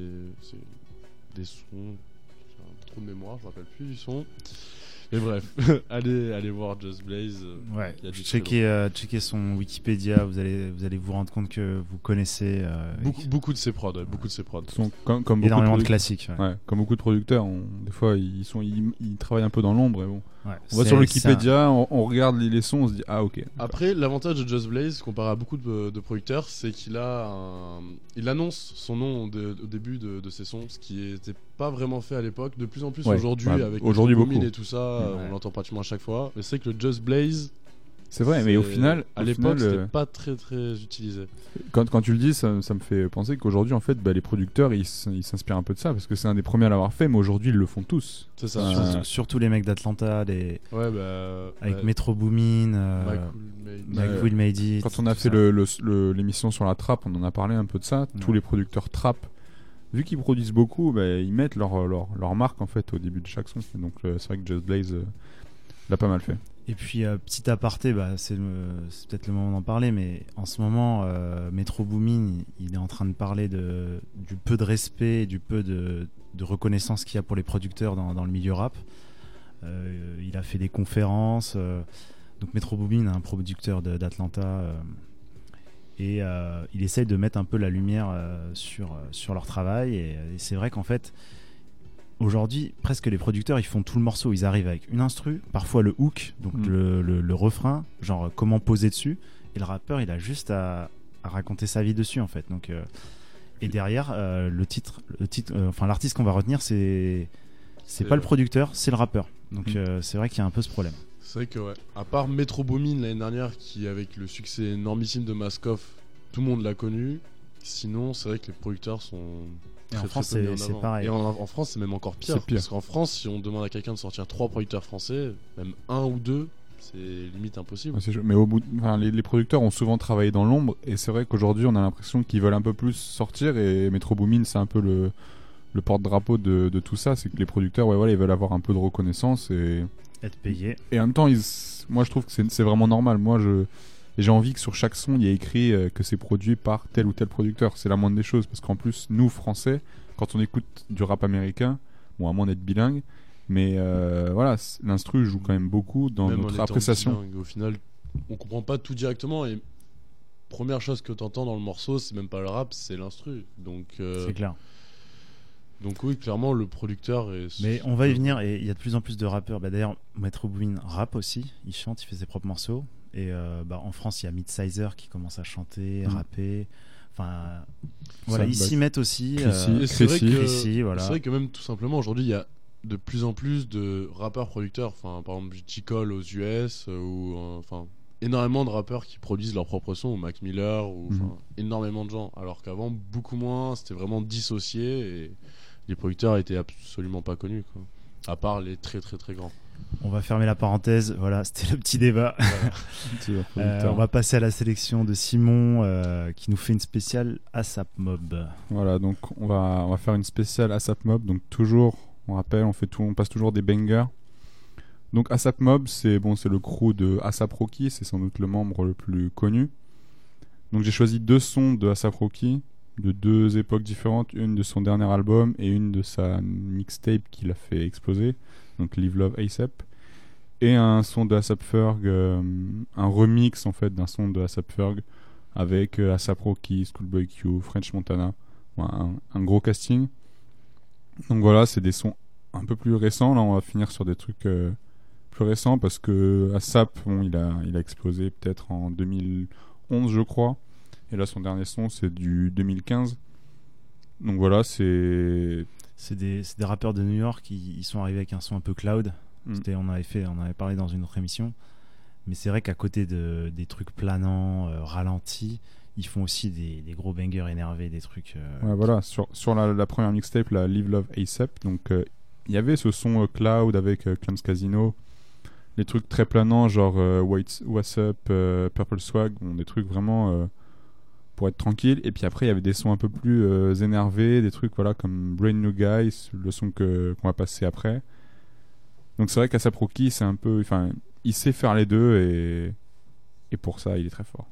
des sons. J'ai un trou de mémoire, je me rappelle plus du son. Et bref, allez voir Just Blaze. Ouais. Checkez son Wikipédia, vous allez vous rendre compte que vous connaissez beaucoup de ses prods. Sont comme énormément de classiques. Ouais, comme beaucoup de producteurs, des fois ils travaillent un peu dans l'ombre. Et bon. Ouais, on va sur Wikipédia, on regarde les sons, on se dit ah ok. Après, l'avantage de Just Blaze, comparé à beaucoup de producteurs, c'est qu'il annonce son nom au début de ses sons, ce qui n'était pas vraiment fait à l'époque. De plus en plus aujourd'hui, avec beaucoup et tout ça, on l'entend pratiquement à chaque fois. Mais c'est que le Just Blaze, c'est vrai, mais au final, à l'époque, c'était pas très très utilisé. Quand tu le dis, ça me fait penser qu'aujourd'hui, en fait, les producteurs, ils s'inspirent un peu de ça, parce que c'est un des premiers à l'avoir fait, mais aujourd'hui, ils le font tous. C'est ça. Surtout les mecs d'Atlanta, avec Metro Boomin, Mike Will Made It. Quand on a fait l'émission sur la trap, on en a parlé un peu de ça. Tous les producteurs trap, vu qu'ils produisent beaucoup, ils mettent leur marque en fait au début de chaque son. Donc c'est vrai que Just Blaze l'a pas mal fait. Et puis petit aparté, c'est peut-être le moment d'en parler, mais en ce moment Metro Boomin, il est en train de parler du peu de respect, du peu de reconnaissance qu'il y a pour les producteurs dans le milieu rap. Il a fait des conférences. Donc Metro Boomin, un producteur d'Atlanta, et il essaye de mettre un peu la lumière sur leur travail. Et c'est vrai qu'en fait, aujourd'hui, presque les producteurs, ils font tout le morceau. Ils arrivent avec une instru, parfois le hook, donc le refrain, genre comment poser dessus. Et le rappeur, il a juste à raconter sa vie dessus, en fait. Donc, et derrière, l'artiste qu'on va retenir, c'est pas le producteur, c'est le rappeur. Donc c'est vrai qu'il y a un peu ce problème. C'est vrai que à part Metro Boomin l'année dernière, qui avec le succès énormissime de Maskoff, tout le monde l'a connu. Sinon, c'est vrai que les producteurs sont en France, c'est pareil. Et en France, c'est même encore pire. Parce qu'en France, si on demande à quelqu'un de sortir 3 producteurs français, même 1 ou 2, c'est limite impossible. Mais les producteurs ont souvent travaillé dans l'ombre, et c'est vrai qu'aujourd'hui, on a l'impression qu'ils veulent un peu plus sortir, et Metro Boomin, c'est un peu le porte-drapeau de tout ça. C'est que les producteurs, ils veulent avoir un peu de reconnaissance et être payés. Et en même temps, moi, je trouve que c'est vraiment normal. Moi, j'ai envie que sur chaque son, il y ait écrit que c'est produit par tel ou tel producteur. C'est la moindre des choses, parce qu'en plus, nous, Français, quand on écoute du rap américain, bon, à moins d'être bilingue, mais l'instru joue quand même beaucoup dans même notre appréciation. Bilingue, au final, on comprend pas tout directement, et première chose que t'entends dans le morceau, c'est même pas le rap, c'est l'instru. Donc c'est clair. Donc oui, clairement, le producteur est... Mais on va y venir, et il y a de plus en plus de rappeurs. D'ailleurs, Metro Boomin rappe aussi, il chante, il fait ses propres morceaux. Et en France, il y a Midsizer qui commence à chanter, rapper. Enfin, voilà, ils s'y mettent aussi. C'est vrai que même tout simplement, aujourd'hui, il y a de plus en plus de rappeurs producteurs. Enfin, par exemple, J. Cole aux US, ou énormément de rappeurs qui produisent leurs propres sons, ou Mac Miller, ou énormément de gens. Alors qu'avant, beaucoup moins, c'était vraiment dissocié, et les producteurs étaient absolument pas connus, quoi. À part les très très très grands. On va fermer la parenthèse, voilà, c'était le petit débat. On va passer à la sélection de Simon qui nous fait une spéciale ASAP Mob. Voilà, donc on va faire une spéciale ASAP Mob. Donc toujours, on rappelle, on passe toujours des bangers. Donc ASAP Mob, c'est le crew de A$AP Rocky, c'est sans doute le membre le plus connu. Donc j'ai choisi 2 sons de A$AP Rocky, de 2 époques différentes, une de son dernier album et une de sa mixtape qui l'a fait exploser, donc Live Love A$AP, et un son de A$AP Ferg, un remix en fait d'un son de A$AP Ferg avec A$AP Rocky, Schoolboy Q, French Montana, un gros casting. Donc voilà, c'est des sons un peu plus récents. Là on va finir sur des trucs plus récents, parce que A$AP, il a explosé peut-être en 2011 je crois. Et là, son dernier son, c'est du 2015. Donc voilà, c'est des rappeurs de New York. Ils sont arrivés avec un son un peu cloud. On avait parlé dans une autre émission. Mais c'est vrai qu'à côté des trucs planants, ralentis, ils font aussi des gros bangers énervés, des trucs. Ouais, voilà. Sur la première mixtape, la Live Love ASAP, donc il y avait ce son Cloud avec Clams Casino, des trucs très planants, genre What's Up, Purple Swag, des trucs vraiment pour être tranquille. Et puis après, il y avait des sons un peu plus énervés, des trucs voilà comme Brand New Guys, le son qu'on va passer après. Donc c'est vrai qu'A$AP Rocky, c'est un peu, enfin, il sait faire les deux et pour ça, il est très fort.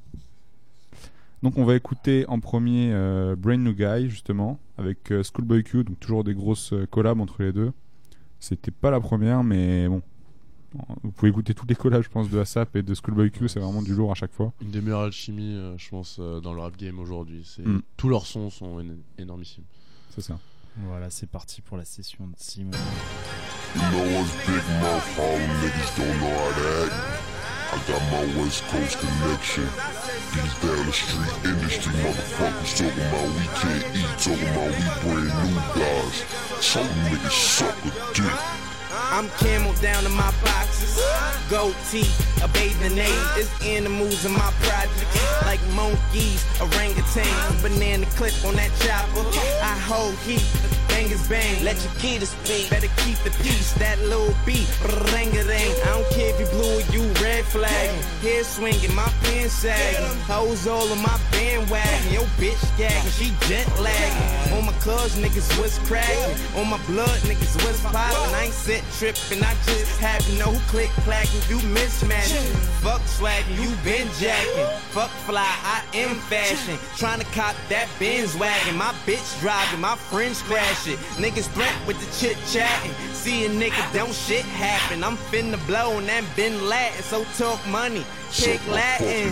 Donc on va écouter en premier Brand New Guy justement avec Schoolboy Q, donc toujours des grosses collabs entre les deux. C'était pas la première, mais bon, vous pouvez écouter toutes les collabs, je pense, de A$AP et de Schoolboy Q, c'est vraiment du lourd à chaque fois. Une des meilleures alchimies, je pense, dans le rap game aujourd'hui. Tous leurs sons sont énormissimes. C'est ça. Voilà, c'est parti pour la session de Simon. You know us big mouth Harlem niggas don't know how to act. I got my West Coast connection. These down the street industry motherfuckers talking about we can't eat, talking about we brand new guys. Some niggas suck a dick. I'm camel down in my boxes, gold teeth, a bathing aid. There's animals in my project, like monkeys, orangutans, banana clip on that chopper. I hold heat, bangers bang, let your kid speak. Better keep the peace, that little beat, ring-a-ding. I don't care if you blue or you red flagging. Hair swinging, my pants sagging. Hoes all in my bandwagon. Yo, bitch gagging, she jet lagging. On my cuz, niggas was cracking. On my blood, niggas was popping. I ain't set tripping, I just happen to know who click clacking. You mismatching, fuck swagging, you been jacking. Fuck fly, I am fashion. Trying to cop that Benz wagon. My bitch driving, my friends crashing. Niggas threat with the chit chatting. See a nigga, don't shit happen. I'm finna blow on that Bin Latin, so talk money, kick Latin.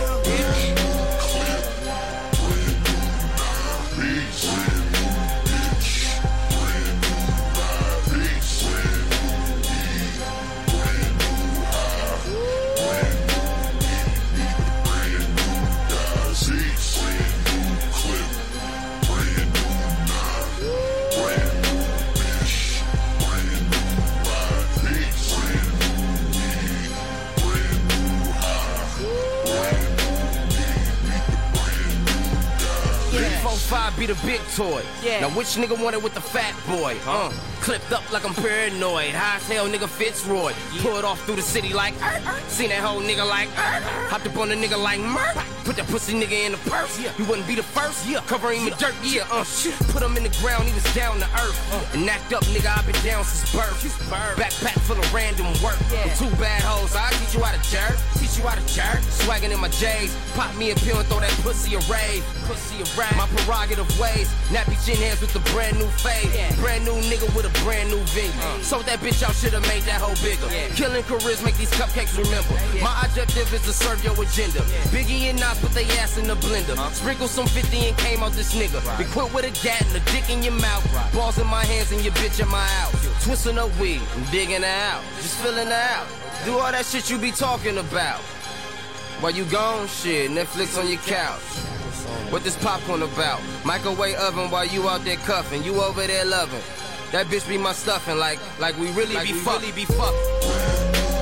Be the big toy. Yeah. Now which nigga want it with the fat boy? Clipped up like I'm paranoid. High as hell, nigga Fitzroy. Pulled off through the city like seen that whole nigga like hopped up on a nigga like Murph. Put that pussy nigga in the purse. He wouldn't be the first. Cover him in dirt. Put him in the ground. He was down to earth. And knocked up, nigga. I've been down since birth. Backpack full of random work. With two bad hoes. I teach you how to jerk. Teach you how to jerk. Swagging in my J's. Pop me a pill and throw that pussy a rave. Pussy a rave. My prerogative ways. Nappy chin hands with the brand new fade. Brand new nigga with a brand new venue. Sold that bitch out, should've made that hoe bigger. Killing careers, make these cupcakes remember. My objective is to serve your agenda. Biggie and Nas put they ass in the blender. Sprinkle some 50 and came out this nigga. Be quick with a gat and a dick in your mouth. Balls in my hands and your bitch in my house. Twisting up weed and digging her out. Just filling her out. Do all that shit you be talking about. While you gone, shit, Netflix on your couch. What this popcorn about? Microwave oven while you out there cuffing. You over there loving. That bitch be my stuffing like we really be fucking.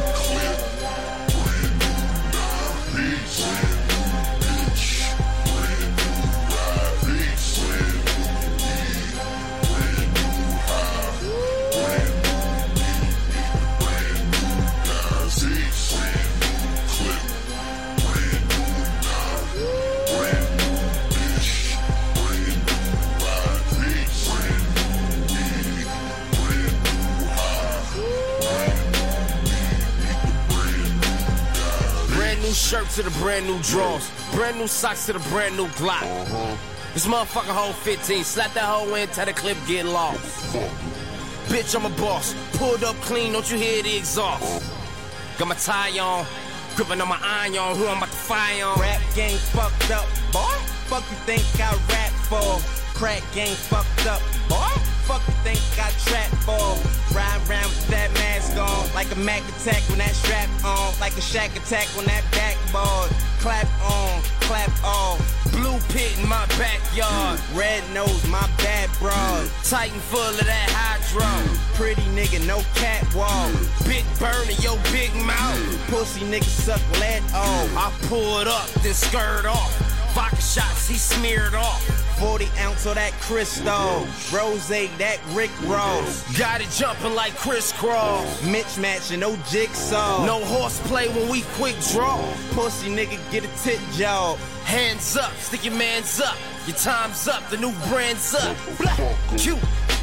Shirt to the brand new drawers, brand new socks to the brand new Glock. This motherfucker hold 15, slap that hoe in, tell the clip get lost. Bitch, I'm a boss, pulled up clean, don't you hear the exhaust? Got my tie on, gripping on my iron, who I'm about to fire on. Rap game fucked up, boy. Fuck you think I rap for? Crack game fucked up, boy. Fuck you think I trap for? Ride around with that mask on, like a Mac attack when that strap on. Like like a shack attack on that backboard. Clap on, clap off. Blue pit in my backyard. Red nose, my bad broad. Titan full of that hydro. Pretty nigga, no catwalk. Big burn in your big mouth. Pussy nigga suck lead off. I pulled up, then skirt off. Vodka shots, he smeared off. 40 ounce of that Cristal. Rose, that Rick Ross. Got it jumping like crisscross. Mitch matching, no jigsaw. No horseplay when we quick draw. Pussy nigga get a tit job. Hands up, stick your mans up. Your time's up, the new brand's up. Black, cute.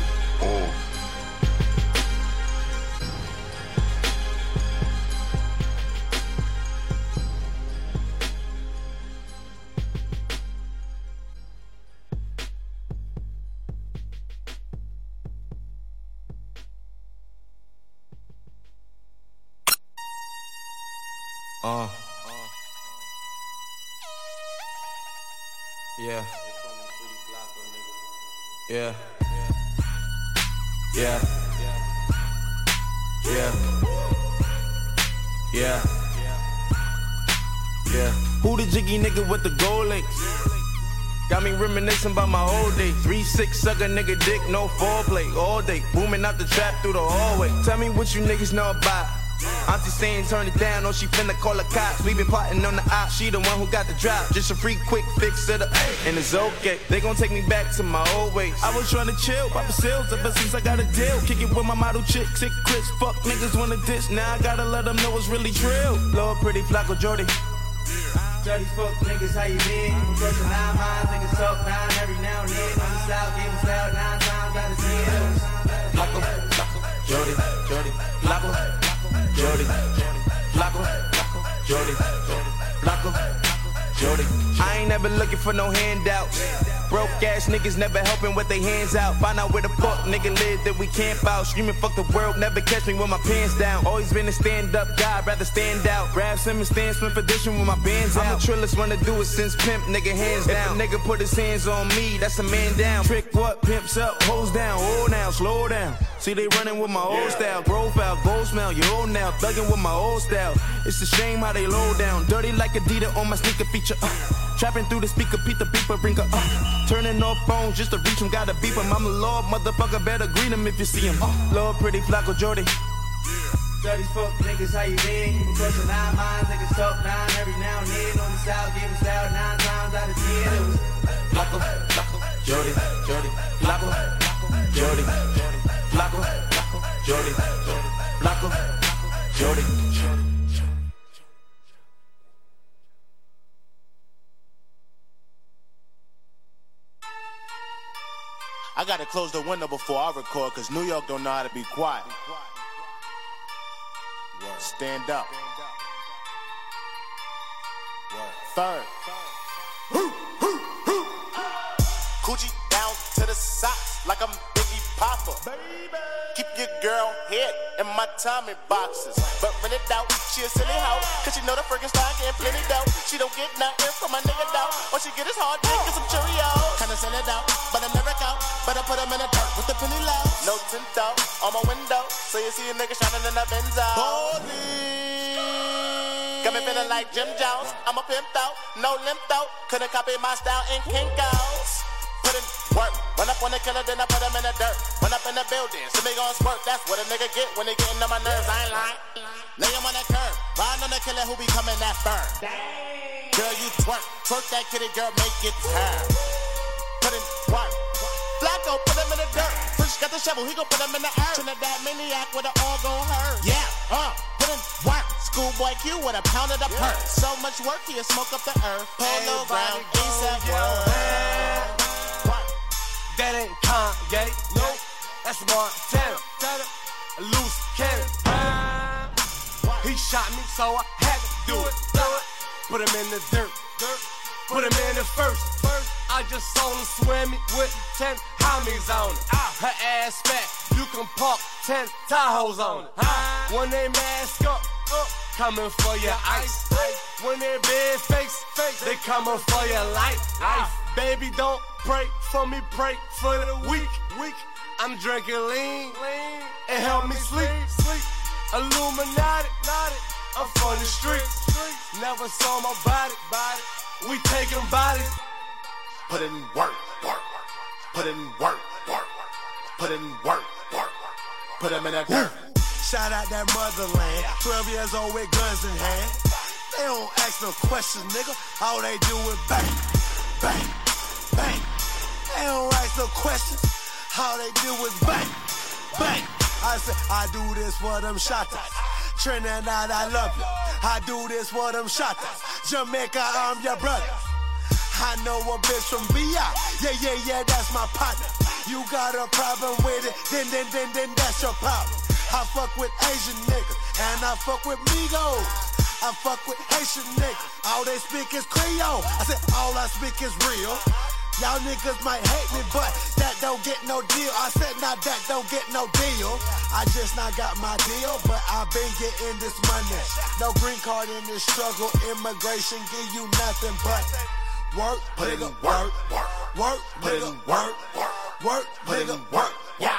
Yeah. Yeah. Yeah. Yeah. Yeah. Yeah. Who the jiggy nigga with the gold links? Got me reminiscing about my old days. 3-6 sucker nigga dick, no foreplay. All day, booming out the trap through the hallway. Tell me what you niggas know about. Auntie saying turn it down, or she finna call the cops. We been plotting on the op, she the one who got the drop. Just a free quick fix to the and it's okay. They gon' take me back to my old ways. I was trying to chill, pop the sales ever since I got a deal. Kick it with my model chick, sick Chris. Fuck niggas wanna diss, now I gotta let them know it's really drill. Lord pretty Flacco Jordy. Dirty fuck niggas, how you been? Crushing 9 miles, niggas talk 9 every now and then. On the south, give us out 9 times out of 10. Flacco, Jordy, Flacco, Jordy, Flacco, Jordy, Flacco, Jordy. I ain't never looking for no handouts. Broke ass niggas never helping with their hands out. Find out where the fuck nigga live that we camp out. Screaming fuck the world, never catch me with my pants down. Always been a stand up guy, rather stand out. Grab Simmons, stand swim for dishing with my bands out. I'm the trillest one to do it since pimp, nigga hands down. If a nigga put his hands on me, that's a man down. Trick what? Pimps up, hoes down, hold down, slow down. See they running with my old style. Profile, gold smell, you old now. Thugging with my old style. It's a shame how they low down. Dirty like Adidas on my sneaker feature. Trapping through the speaker, Pete the beeper, bring her up. Turning off phones just to reach him, gotta beep him. I'm a lord, motherfucker, better greet him if you see him. Lord, pretty Flacco Jordy. Dirty fuck niggas, how you been? You been crushing 9 minds, niggas talk 9 every now and then. On the south, give us out 9 times out of 10. Flacco, Jordy, Flacco, Jordy, Flacco, Jordy, Flacco, Jordy. I gotta close the window before I record, cause New York don't know how to be quiet. Stand up. Third. Coochie down to the socks like I'm Biggie Popper. Keep your girl head in my Tommy boxes. But when it out, she a silly hoe, cause she know the friggin' style getting plenty dough. She don't get nothing from my nigga though. All she get is hard dick and some Cheerios. Kinda send it out, but I never go. But I put them in the dirt with the penny low. No tint out on my window, so you see a nigga shining in the Benzo. Holy, got me feeling like Jim Jones. I'm a pimp though, no limp though. Couldn't copy my style in Kinko's. Put in work, run up on the killer, then I put him in the dirt. Run up in the building, so me gon' squirt. That's what a nigga get when they getting on my nerves. I ain't lying. Lay him on that curb, ride on the killer who be coming that burn. Girl, you twerk that kitty girl, make it turn. Put in work. Flacco, put him in the dirt. Fresh got the shovel, he gon' put him in the earth. Trinidad maniac with it all gon' hurt. Yeah, put in work. Schoolboy Q with a pound of the perk. So much work, he'll smoke up the earth. Polo Brown, ASAP World. That ain't Kanye, nope, that's Montana. A loose cannon. He shot me, so I had to do it. Put him in the dirt. Put him in the first. I just saw him swimming with 10 homies on it. Her ass fat, you can park 10 Tahoes on it. When they mask up, coming for your ice. When they big face, they coming for your life. Baby, don't pray for me, pray for the weak. I'm drinking lean, and help me sleep. Illuminati, I'm from the streets. Never saw my body. We taking bodies. Put in work, work. Put in work, work. Put in work, work. Put them in that dirt. Shout out that motherland. 12 years old with guns in hand. They don't ask no questions, nigga. All they do is bang, bang, bang. They don't ask no questions. All they do is bang, bang. I said, I do this for them shotters. Trinidad, I love you. I do this for them shotters. Jamaica, I'm your brother. I know a bitch from B.I. Yeah, that's my partner. You got a problem with it, then that's your problem. I fuck with Asian niggas, and I fuck with Migos. I fuck with Haitian niggas, all they speak is Creole. I said, all I speak is real. Y'all niggas might hate me, but that don't get no deal. I said, nah, that don't get no deal. I just not got my deal, but I been getting this money. No green card in this struggle, immigration give you nothing but work, nigga, work, work, nigga, work, work, nigga, work. Yeah.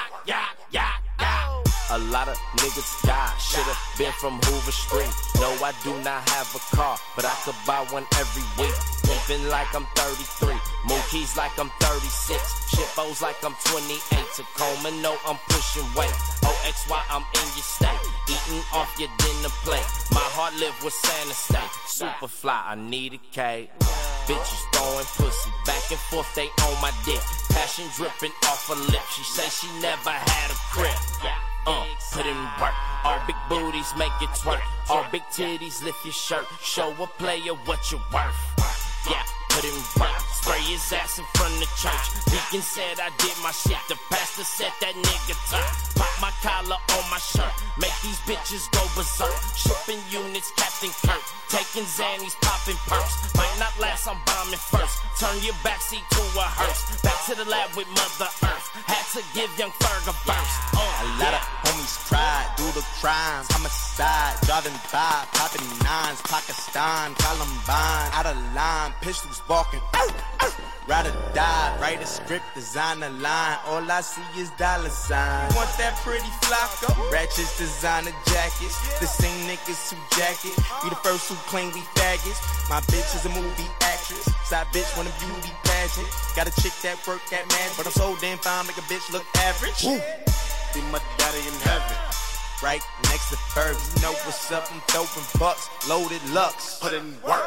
A lot of niggas die, should've been from Hoover Street. No, I do not have a car, but I could buy one every week. Pimpin' like I'm 33, Mookie's like I'm 36, Shippo's like I'm 28, Tacoma, no, I'm pushing weight. OXY, I'm in your state, eating off your dinner plate. My heart live with Santa State, super fly, I need a cake. Bitches throwing pussy, back and forth, they on my dick. Passion dripping off her lip, she say she never had a crib. Put in work, all big booties make it twerk. All big titties lift your shirt, show a player what you're worth. Yeah, put in work, spray his ass in front of church. Deacon said I did my shit, the pastor said that nigga turn. Pop my collar on my shirt, make these bitches go berserk. Shipping units, Captain Kirk, taking Xannies, popping perks. Might not last, I'm bombing first. Turn your backseat to a hearse, back to the lab with Mother Earth. Had to give young Ferg a burst. A lot of homies tried, do the crimes, homicide, driving by, popping nines, Pakistan, Columbine, out of line, pistols barking, rather die, write a script, design a line, all I see is dollar signs. Want that pretty flocko? Ratchets, designer jackets, the same niggas who jacket, we the first who claim we faggots, my bitch is a movie actress, side bitch want a beauty pageant, got a chick that work at man, but I'm so damn fine, make a bitch look average. Woo. Be my daddy in heaven, right next to Ferg. You know what's up, I'm throwing bucks, loaded Lux, put in work.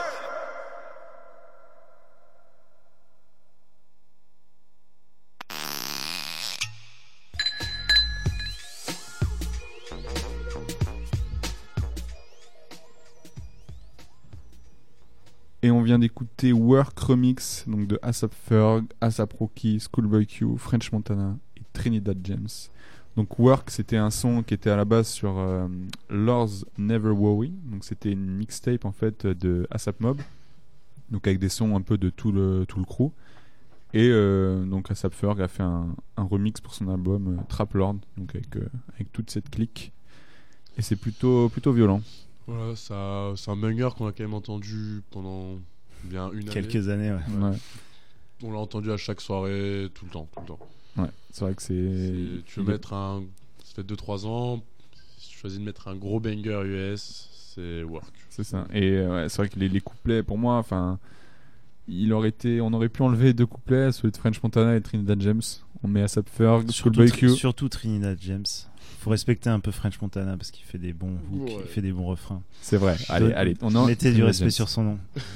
Et on vient d'écouter Work Remix, donc de A$AP Ferg, A$AP Rocky, Schoolboy Q, French Montana et Trinidad James. Donc Work, c'était un son qui était à la base sur Lord's Never Worry, donc c'était une mixtape en fait de A$AP Mob, donc avec des sons un peu de tout le crew. Et donc A$AP Ferg a fait un remix pour son album Trap Lord, donc avec toute cette clique. Et c'est plutôt violent. Voilà, c'est un banger qu'on a quand même entendu pendant bien une année. Quelques années, ouais. On l'a entendu à chaque soirée, tout le temps. Ouais, c'est vrai que tu veux mettre un... Ça fait 2-3 ans, si tu choisis de mettre un gros banger US, c'est Work. C'est ça. Et c'est vrai que les couplets, pour moi, enfin, on aurait pu enlever 2 couplets, celui de French Montana et Trinidad James. On met A$AP Ferg, Schoolboy Q. Surtout Trinidad James. Faut respecter un peu French Montana parce qu'il fait des bons hooks, il fait des bons refrains. C'est vrai. Allez, mettez du respect sur son nom.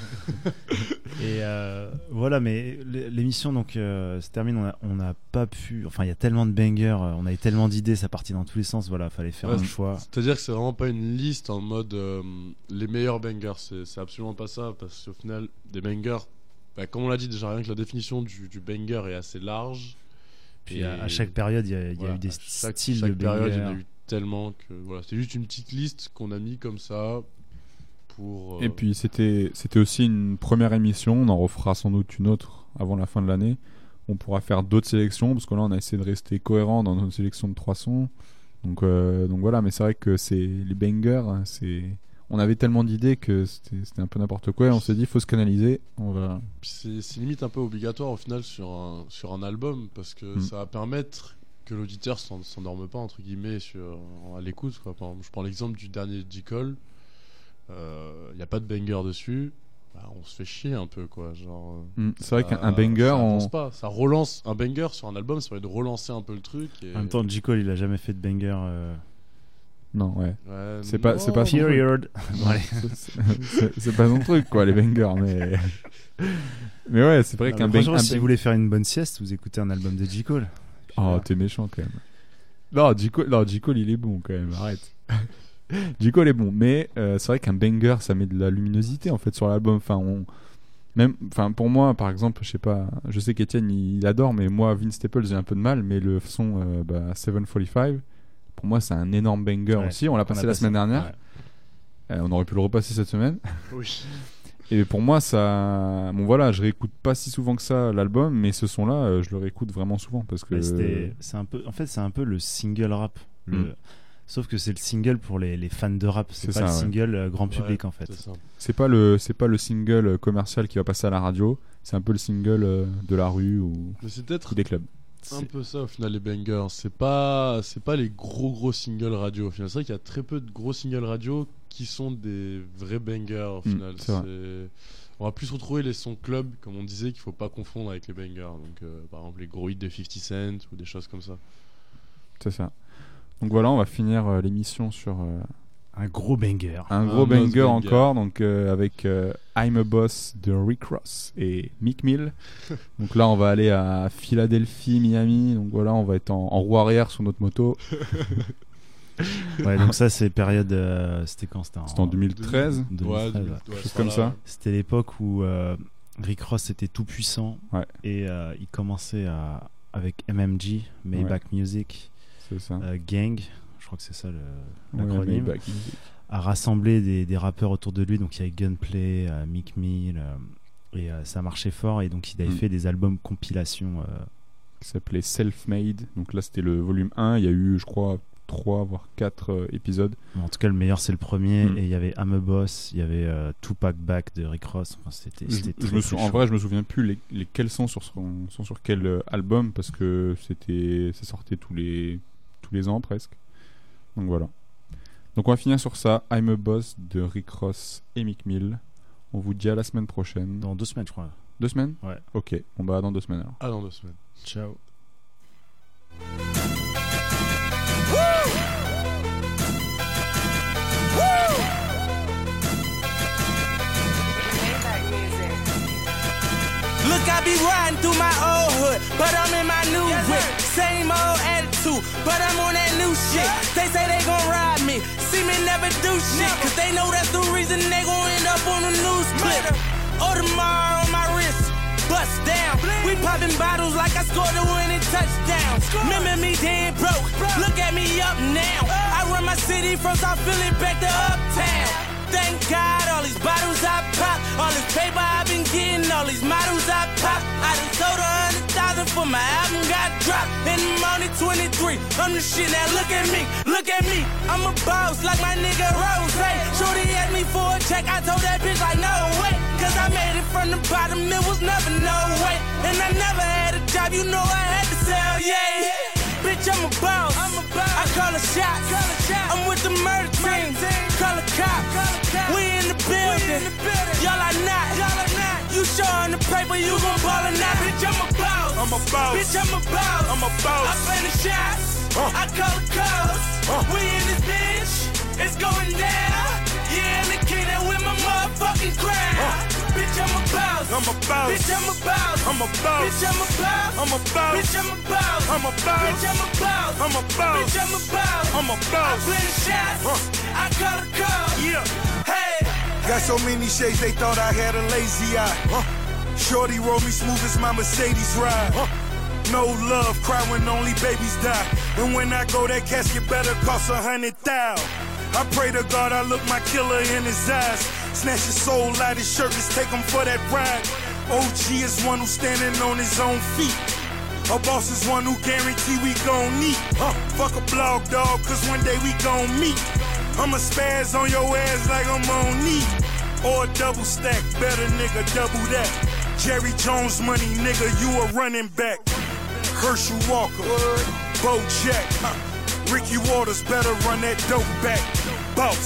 Et voilà, mais l'émission donc se termine. On n'a pas pu. Enfin, il y a tellement de bangers, on avait tellement d'idées, ça partit dans tous les sens. Voilà, fallait faire un choix. C'est-à-dire que c'est vraiment pas une liste en mode les meilleurs bangers. C'est absolument pas ça, parce qu'au final, des bangers, comme on l'a dit déjà, rien que la définition du banger est assez large. Puis à chaque période, il y a eu des styles de période, il y en a bangers. eu tellement que voilà, c'est juste une petite liste qu'on a mis comme ça pour. Et puis c'était aussi une première émission. On en refera sans doute une autre avant la fin de l'année. On pourra faire d'autres sélections parce que là, on a essayé de rester cohérent dans notre sélection de 3 sons. Donc voilà, mais c'est vrai que les bangers, on avait tellement d'idées que c'était un peu n'importe quoi et on s'est dit faut se canaliser, c'est limite un peu obligatoire au final sur un album parce que ça va permettre que l'auditeur s'endorme pas entre guillemets à l'écoute quoi. Par exemple, je prends l'exemple du dernier J. Cole, y a pas de banger dessus, bah, on se fait chier un peu quoi, genre. C'est vrai qu'un banger, ça avance pas, ça relance un banger sur un album, ça permet de relancer un peu le truc. Et... En même temps, J. Cole, il a jamais fait de banger. Non, ouais. C'est non, pas Period. C'est pas son truc, quoi, les bangers, mais. Mais ouais, c'est vrai qu'un banger. Si vous voulez faire une bonne sieste, vous écoutez un album de J. Cole. Oh, t'es méchant quand même. Non, J. Cole, il est bon quand même, arrête. J. Cole est bon, mais c'est vrai qu'un banger, ça met de la luminosité en fait sur l'album. Enfin, pour moi, par exemple, je sais pas, je sais qu'Étienne il adore, mais moi, Vince Staples, j'ai un peu de mal, mais le son 745. Pour moi, c'est un énorme banger aussi. On l'a passé la semaine dernière. On aurait pu le repasser cette semaine. Oui. Et pour moi, ça. Bon, voilà, je réécoute pas si souvent que ça l'album, mais ce son-là, je le réécoute vraiment souvent parce que. C'est un peu. En fait, c'est un peu le single rap. Sauf que c'est le single pour les fans de rap. C'est pas le single grand public en fait. C'est pas le single commercial qui va passer à la radio. C'est un peu le single de la rue ou des clubs. Un peu ça au final les bangers, c'est pas les gros singles radio au final. C'est vrai qu'il y a très peu de gros singles radio qui sont des vrais bangers au final. On va plus retrouver les sons club comme on disait qu'il faut pas confondre avec les bangers. Donc par exemple les gros hits de 50 Cent ou des choses comme ça. C'est ça. Donc voilà, on va finir l'émission sur un gros banger. Un gros banger encore, donc avec I'm a Boss de Rick Ross et Meek Mill. Donc là, on va aller à Philadelphie, Miami. Donc voilà, on va être en roue arrière sur notre moto. Ouais, donc ça, c'est période. C'était quand? C'était en 2013. 2013, chose comme ça. C'était l'époque où Rick Ross était tout puissant et il commençait avec MMG, Maybach Music, c'est ça. Gang. Je crois que c'est ça l'acronyme, à rassembler des rappeurs autour de lui. Donc il y a Gunplay, Meek Mill, et ça marchait fort. Et donc il avait fait des albums compilation qui s'appelait Self-Made. Donc là c'était le volume 1. Il y a eu, je crois, 3 voire 4 épisodes. En tout cas, le meilleur c'est le premier. Et il y avait I'm a Boss, il y avait Tupac Back de Rick Ross. Enfin, c'était en vrai, je me souviens plus lesquels sont sur quel album parce que ça sortait tous les ans presque. Donc voilà. Donc on va finir sur ça. I'm a Boss de Rick Ross et Meek Mill. On vous dit à la semaine prochaine. Dans 2 semaines, je crois. 2 semaines ? Ouais. Ok, on va dans 2 semaines alors. Dans 2 semaines. Ciao. Look, I be riding through my old hood, but I'm in my new whip. Same old attitude, but I'm on that new shit. They say they gon' ride me, see me never do shit, cause they know that's the reason they gon' end up on the news clip. Audemars on my wrist, bust down. We popping bottles like I scored a winning touchdown. Remember me dead broke, look at me up now. I run my city from South Philly back to Uptown. Thank God, all these bottles I pop, all this paper I've been getting, all these models I pop. I done sold 100,000 for my album got dropped. And I'm only 23, I'm the shit, now look at me. I'm a boss like my nigga Rose. Shorty asked me for a check, I told that bitch like no way. Cause I made it from the bottom, it was never no way. And I never had a job, you know I had to sell, yeah. Bitch, I'm a boss. I call a shot. I'm with the murder team. Call a cop. We in the building. Y'all are not. You showing the paper, you gon' ball or not. Bitch, I'm a boss. Bitch, I'm a boss. I play the shots. I call the cops. We in this bitch. It's going down. Yeah, and the king that with my motherfucking crown. Bitch, I'm a boss. Bitch, I'm a boss. Bitch, I'm a boss. Bitch, I'm a boss. Bitch, I'm a boss. Bitch, I'm a boss. I play the shots. I call the calls. Yeah. Hey. Got so many shades they thought I had a lazy eye. Shorty roll me smooth as my Mercedes ride. No love, cry when only babies die. And when I go, that casket better cost 100,000. I pray to God I look my killer in his eyes. Snatch his soul out his shirt, let's take him for that ride. OG is one who's standing on his own feet. A boss is one who guarantee we gon' meet. Fuck a blog dog, cause one day we gon' meet. I'ma spaz on your ass like I'm on knee. Or a double stack, better nigga, double that. Jerry Jones money, nigga, you a running back. Herschel Walker, Bo Jack, Ricky Waters better run that dope back. Boss,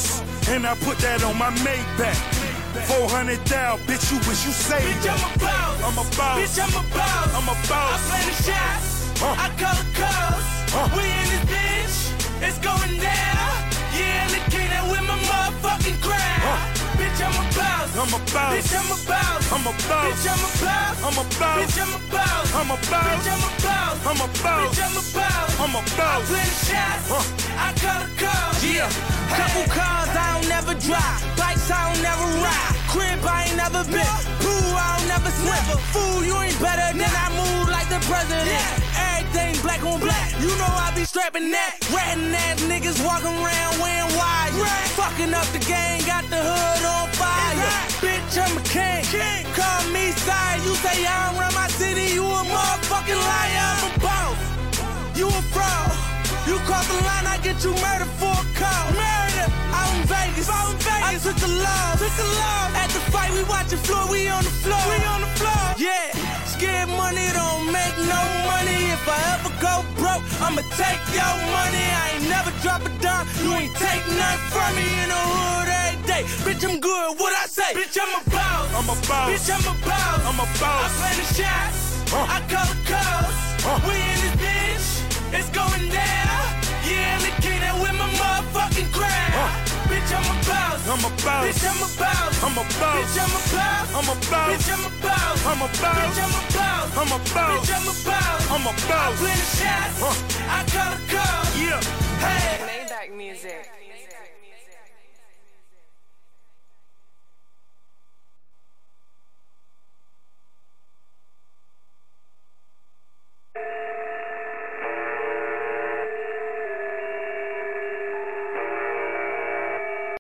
and I put that on my Maybach. 400 down, bitch, you wish you saved Bitch, I'm a boss. I'm a boss. Bitch, I'm a boss. I'm a boss. I play the shots. I call the calls. We in this bitch. It's going down. Yeah, look at that with my motherfucking crowd. Bitch, I'm a boss. I'm a boss. Bitch, I'm a boss. I'm a boss. Bitch, I'm a boss. I'm a boss. Bitch, I'm a boss. I'm a boss. Bitch, I'm a boss. I'm a boss. Bitch, I'm a boss. I'm a I boss. play the shots. I call the calls. Yeah. Couple cars I don't never drive. Bikes I don't never ride. Crib I ain't never been. Pool I don't never swim. Fool, you ain't better than I move like the president. Everything black on black. You know I be strapping that. Ratting ass niggas walking around wearing wires. Fucking up the game, got the hood on fire. Bitch, I'm a king. Call me sire. You say I don't run my city, you a motherfucking liar. I'm a boss. You a fraud. You cross the line, I get you murdered for a call. Murder, out in Vegas. I took a loss. At the fight, we watching floor, we on the floor. Yeah, scared money don't make no money. If I ever go broke, I'ma take your money. I ain't never drop a dime, you ain't take nothing from me in the hood every day. Bitch, I'm good, what I say? Bitch, I'm a boss. I'm a boss. Bitch, I'm a boss. I'm a boss. I play the shots. I call the calls. We in this bitch. It's going down. Yeah, look at that with my motherfucking crowd. Bitch, I'm a boss. I'm a boss. Bitch, I'm a boss. I'm a boss. Bitch, I'm a boss. I'm a boss. Bitch, I'm a boss. I'm a boss. Bitch, I'm a boss. I'm a boss. Bitch, I'm a boss. I'm a I boss. play the shots. I call the calls. Yeah. Hey. Maybach music.